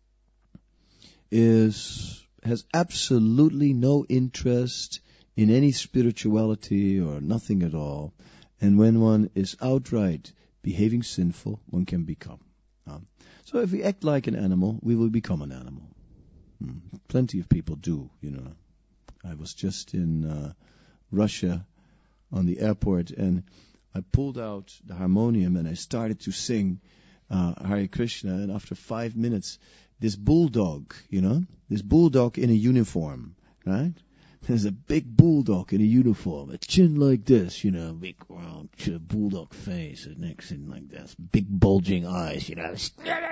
is has absolutely no interest in any spirituality or nothing at all, and when one is outright behaving sinful, one can become. Um, so if we act like an animal, we will become an animal. Hmm. Plenty of people do, you know. I was just in uh, Russia on the airport, and I pulled out the harmonium and I started to sing uh, Hare Krishna, and after five minutes, this bulldog, you know, this bulldog in a uniform, right? There's a big bulldog in a uniform, a chin like this, you know, big round bulldog face, and next thing like this, big bulging eyes, you know.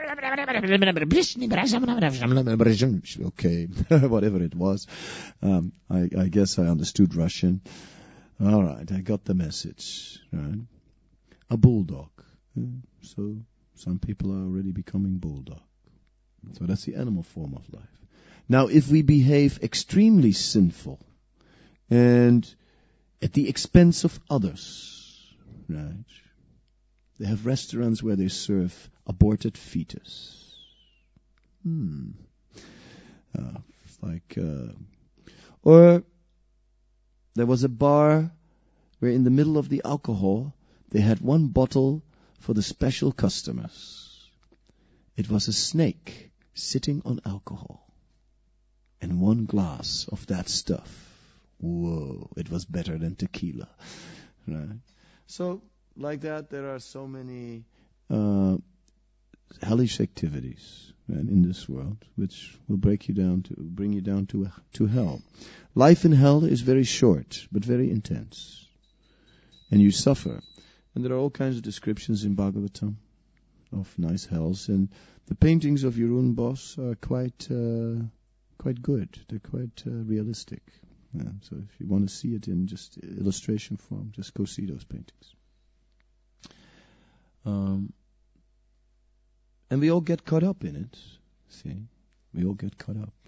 Okay, whatever it was. Um, I, I guess I understood Russian. All right, I got the message, right? A bulldog. So some people are already becoming bulldog. So that's the animal form of life. Now, if we behave extremely sinful and at the expense of others, right? They have restaurants where they serve aborted fetus. Hmm. Uh, like, uh, or there was a bar where in the middle of the alcohol they had one bottle for the special customers. It was a snake sitting on alcohol. And one glass of that stuff. Whoa, it was better than tequila. Right? So, like that, there are so many uh, hellish activities, right, in this world, which will break you down to, bring you down to to hell. Life in hell is very short, but very intense. And you suffer. And there are all kinds of descriptions in Bhagavatam of nice hells. And the paintings of Jeroen Bos are quite... Uh, Quite good. They're quite uh, realistic. Yeah, so if you want to see it in just illustration form, just go see those paintings. Um, and we all get caught up in it. See, we all get caught up.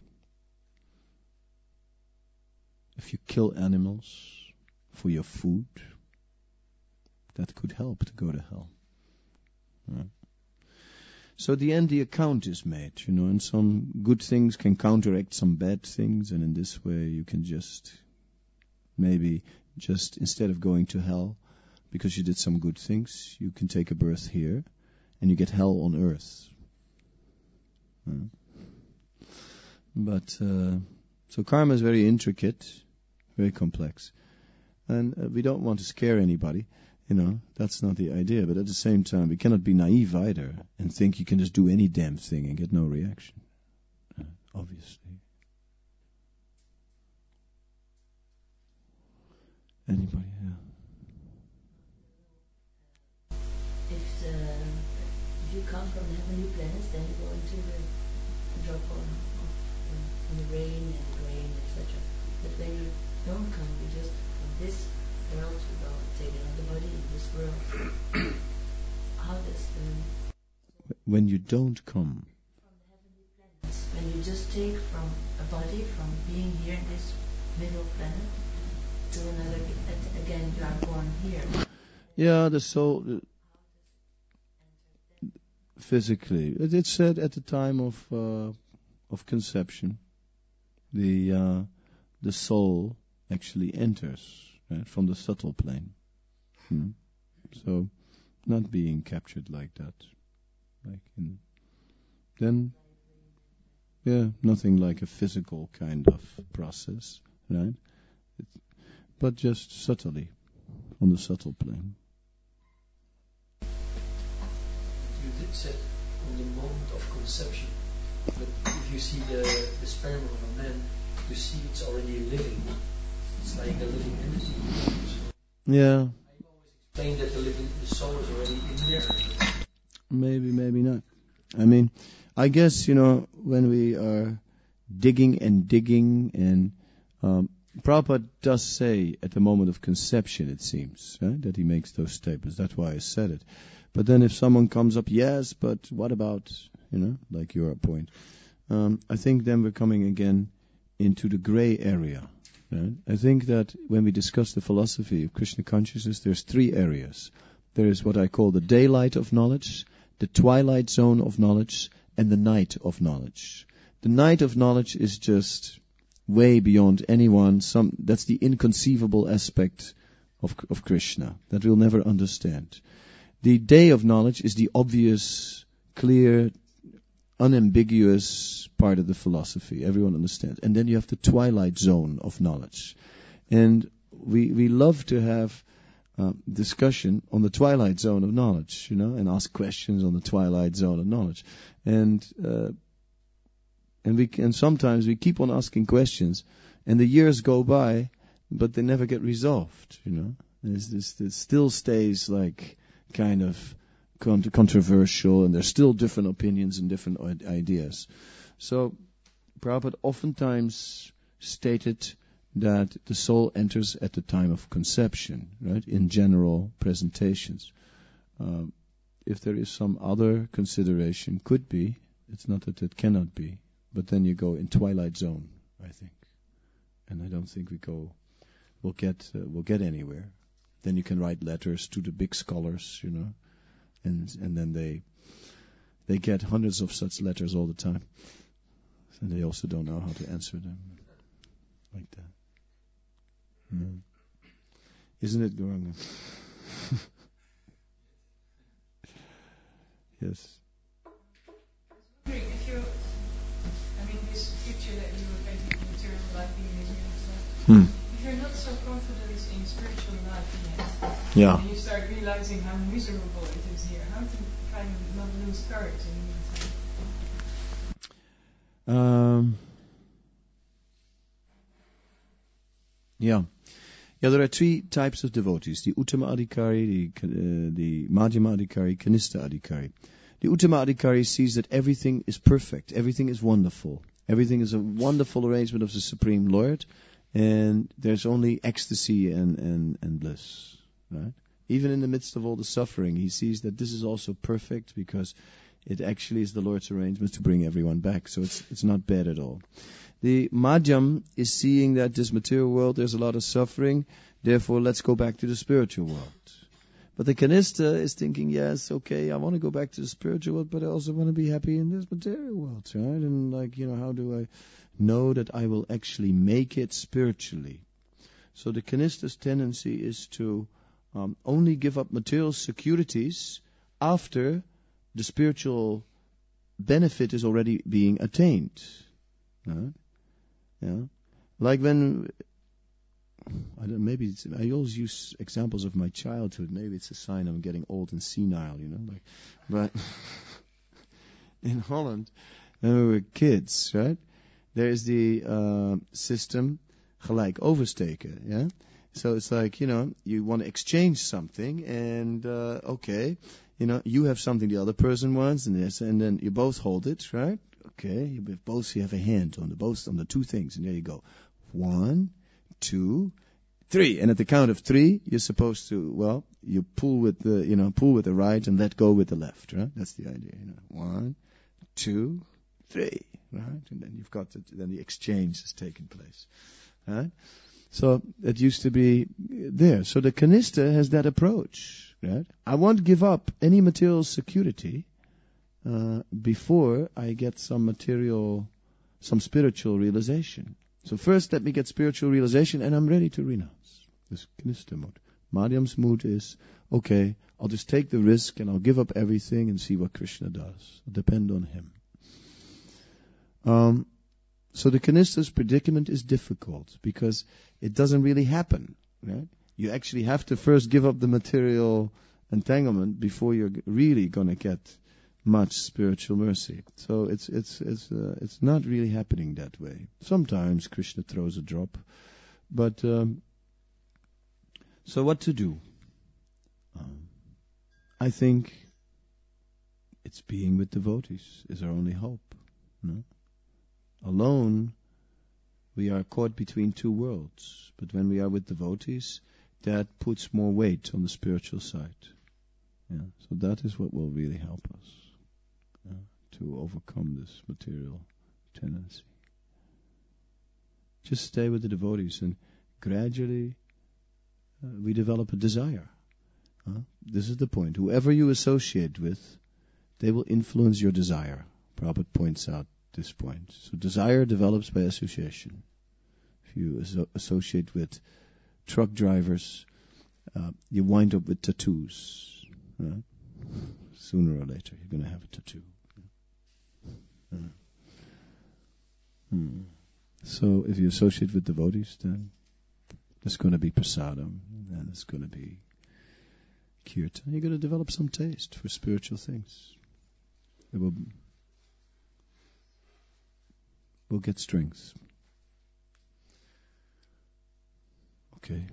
If you kill animals for your food, that could help to go to hell. Right. So at the end, the account is made, you know, and some good things can counteract some bad things, and in this way you can just, maybe just instead of going to hell, because you did some good things, you can take a birth here, and you get hell on earth. Uh, but, uh, so karma is very intricate, very complex, and uh, we don't want to scare anybody. You know, that's not the idea. But at the same time, we cannot be naive either and think you can just do any damn thing and get no reaction. Uh, obviously. Anybody? Yeah. If, uh, if you come from the heavenly planets, then you go into the drop on, on the rain and rain, et cetera. But when you don't come, you just from this world to go take another body in this world. How does the when you don't come from the heavenly planets, when you just take from a body from being here in this middle planet to another, again you are born here. Yeah, the soul uh, physically. It, it's said at the time of uh, of conception, the uh, the soul actually enters. Right, from the subtle plane. Hmm. So, not being captured like that. Like in, then, yeah, nothing like a physical kind of process, right? It, but just subtly, on the subtle plane. You did said on the moment of conception, but if you see the, the sperm of a man, you see it's already living. It's like a living entity. So Yeah. I always explain that the living, the soul is already in there. Maybe, maybe not. I mean, I guess, you know, when we are digging and digging and um, Prabhupada does say at the moment of conception, it seems, right, that he makes those statements. That's why I said it. But then if someone comes up, yes, but what about, you know, like your point, um, I think then we're coming again into the gray area. Right? I think that when we discuss the philosophy of Krishna consciousness, there's three areas. There is what I call the daylight of knowledge, the twilight zone of knowledge, and the night of knowledge. The night of knowledge is just way beyond anyone. Some that's the inconceivable aspect of of Krishna that we'll never understand. The day of knowledge is the obvious, clear, unambiguous part of the philosophy. Everyone understands. And then you have the twilight zone of knowledge. And we we love to have uh, discussion on the twilight zone of knowledge, you know, and ask questions on the twilight zone of knowledge. And uh, and we and sometimes we keep on asking questions, and the years go by, but they never get resolved, you know. There's this, it still stays like kind of controversial, and there's still different opinions and different ideas. So Prabhupada oftentimes stated that the soul enters at the time of conception, right, in general presentations. Um, if there is some other consideration, could be, it's not that it cannot be, but then you go in twilight zone, I think. And I don't think we go, we'll get, uh, we'll get anywhere. Then you can write letters to the big scholars, you know, and and then they they get hundreds of such letters all the time, and they also don't know how to answer them like that. Mm. Isn't it, Gauranga? Yes. Wondering if you, I mean, this picture that you were painting of material life being misery and stuff. Hmm. If you're not so confident in spiritual life yet, Yeah. and you start realizing how miserable it is here, how to kind of not lose courage in the meantime? Um. Yeah. Yeah, there are three types of devotees: the Uttama Adhikari, the uh, the Madhyama Adhikari, Kanista Adhikari. The Uttama Adhikari sees that everything is perfect, everything is wonderful, everything is a wonderful arrangement of the Supreme Lord, and there's only ecstasy and, and, and bliss. Right? Even in the midst of all the suffering, he sees that this is also perfect because it actually is the Lord's arrangement to bring everyone back. So it's it's not bad at all. The Madhyam is seeing that this material world, there's a lot of suffering, therefore let's go back to the spiritual world. But the Kanista is thinking, yes, okay, I want to go back to the spiritual world, but I also want to be happy in this material world, right? And like, you know, how do I know that I will actually make it spiritually? So the Kanista's tendency is to um, only give up material securities after the spiritual benefit is already being attained. Right? Yeah, like when I don't. Maybe it's, I always use examples of my childhood. Maybe it's a sign I'm getting old and senile. You know, like, but in Holland, when we were kids, right? There is the uh, system gelijk oversteken. Yeah. So it's like, you know, you want to exchange something, and uh, okay, you know, you have something the other person wants, and this, and then you both hold it, right? Okay, you both you have a hand on the both on the two things, and there you go. One, two, three, and at the count of three, you're supposed to, well, you pull with the, you know, pull with the right and let go with the left, right? That's the idea. You know, one, two, three, right? And then you've got the, then the exchange has taken place, right? So it used to be there. So the Kanista has that approach, right? I won't give up any material security uh, before I get some material, some spiritual realization. So first let me get spiritual realization and I'm ready to renounce. This Kanista mode. Madhyam's mood is, okay, I'll just take the risk and I'll give up everything and see what Krishna does. I'll depend on him. Um, so the Kanista's predicament is difficult because it doesn't really happen, right? You actually have to first give up the material entanglement before you're really going to get much spiritual mercy. So it's it's it's uh, it's not really happening that way. Sometimes Krishna throws a drop, but um, so what to do? Um, I think it's being with devotees is our only hope. No? Alone, we are caught between two worlds. But when we are with devotees, that puts more weight on the spiritual side. Yeah. So that is what will really help us, yeah, to overcome this material tendency. Just stay with the devotees, and gradually uh, we develop a desire. Uh, this is the point. Whoever you associate with, they will influence your desire. Prabhupada points out this point. So desire develops by association. If you aso- associate with truck drivers, uh, you wind up with tattoos. Right? Sooner or later, you're going to have a tattoo. Uh, hmm. So if you associate with devotees, then there's going to be prasadam, and there's going to be kirtan. You're going to develop some taste for spiritual things. It will, will get strength. Okay.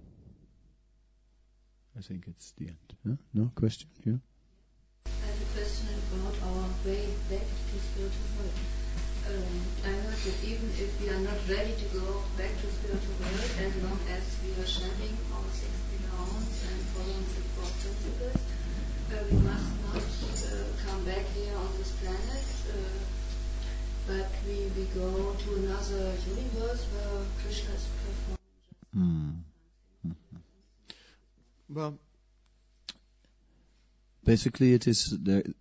I think it's the end. Huh? No question? Yeah? I have a question about our way back to spiritual world. Um, I heard that even if we are not ready to go back to spiritual world, as long as we are sharing our sixty rounds and following the four principles, uh, we must not uh, come back here on this planet, uh, but we, we go to another universe where Krishna is performing. Mm. Mm-hmm. Well, basically it is the,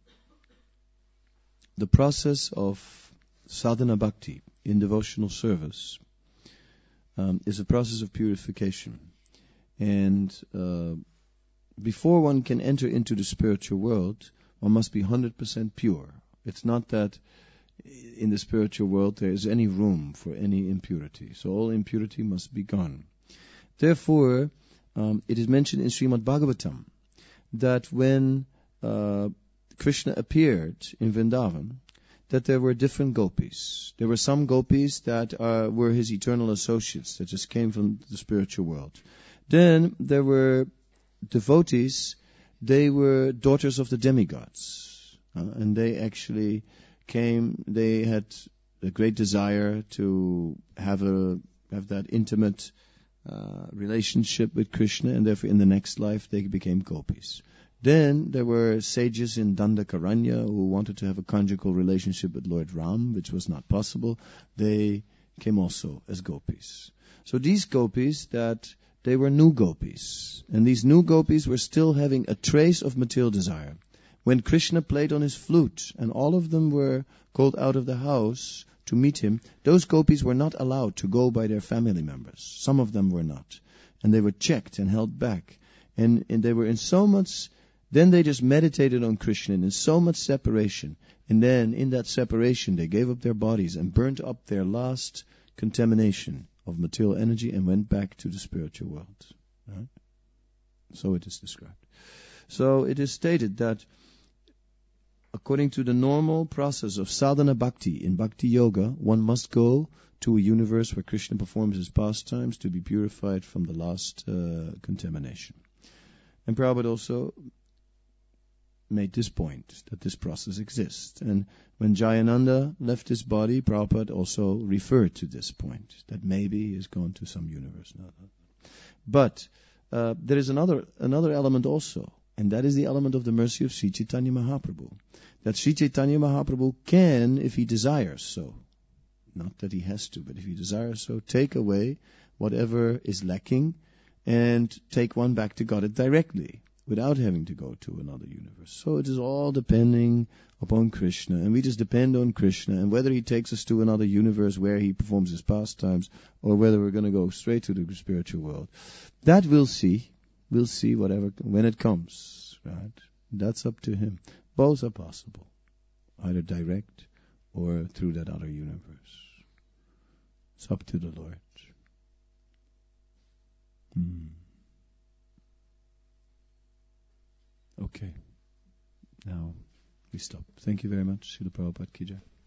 the process of sadhana bhakti in devotional service um, is a process of purification. And uh, before one can enter into the spiritual world, one must be one hundred percent pure. It's not that in the spiritual world there is any room for any impurity. So all impurity must be gone. Therefore, um, it is mentioned in Srimad Bhagavatam that when uh, Krishna appeared in Vrindavan, that there were different gopis. There were some gopis that uh, were his eternal associates, that just came from the spiritual world. Then there were devotees, they were daughters of the demigods. Uh, and they actually came, they had a great desire to have a have that intimate uh, relationship with Krishna, and therefore in the next life they became gopis. Then there were sages in Dandakaranya who wanted to have a conjugal relationship with Lord Ram, which was not possible. They came also as gopis. So these gopis, that they were new gopis, and these new gopis were still having a trace of material desire. When Krishna played on his flute, and all of them were called out of the house to meet him, those gopis were not allowed to go by their family members. Some of them were not. And they were checked and held back. And, and they were in so much... Then they just meditated on Krishna and in so much separation. And then in that separation they gave up their bodies and burnt up their last contamination of material energy and went back to the spiritual world. Right? So it is described. So it is stated that according to the normal process of sadhana bhakti in bhakti yoga, one must go to a universe where Krishna performs his pastimes to be purified from the last uh, contamination. And Prabhupada also made this point, that this process exists. And when Jayananda left his body, Prabhupada also referred to this point, that maybe he has gone to some universe. But uh, there is another another element also, and that is the element of the mercy of Sri Chaitanya Mahaprabhu. That Sri Chaitanya Mahaprabhu can, if he desires so, not that he has to, but if he desires so, take away whatever is lacking and take one back to God directly, without having to go to another universe. So it is all depending upon Krishna, and we just depend on Krishna, and whether he takes us to another universe where he performs his pastimes, or whether we're going to go straight to the spiritual world, that we'll see. We'll see whatever when it comes, right? That's up to him. Both are possible, either direct or through that other universe. It's up to the Lord. Hmm. Okay. Now we stop. Thank you very much. Srila Prabhupada Ki Jai.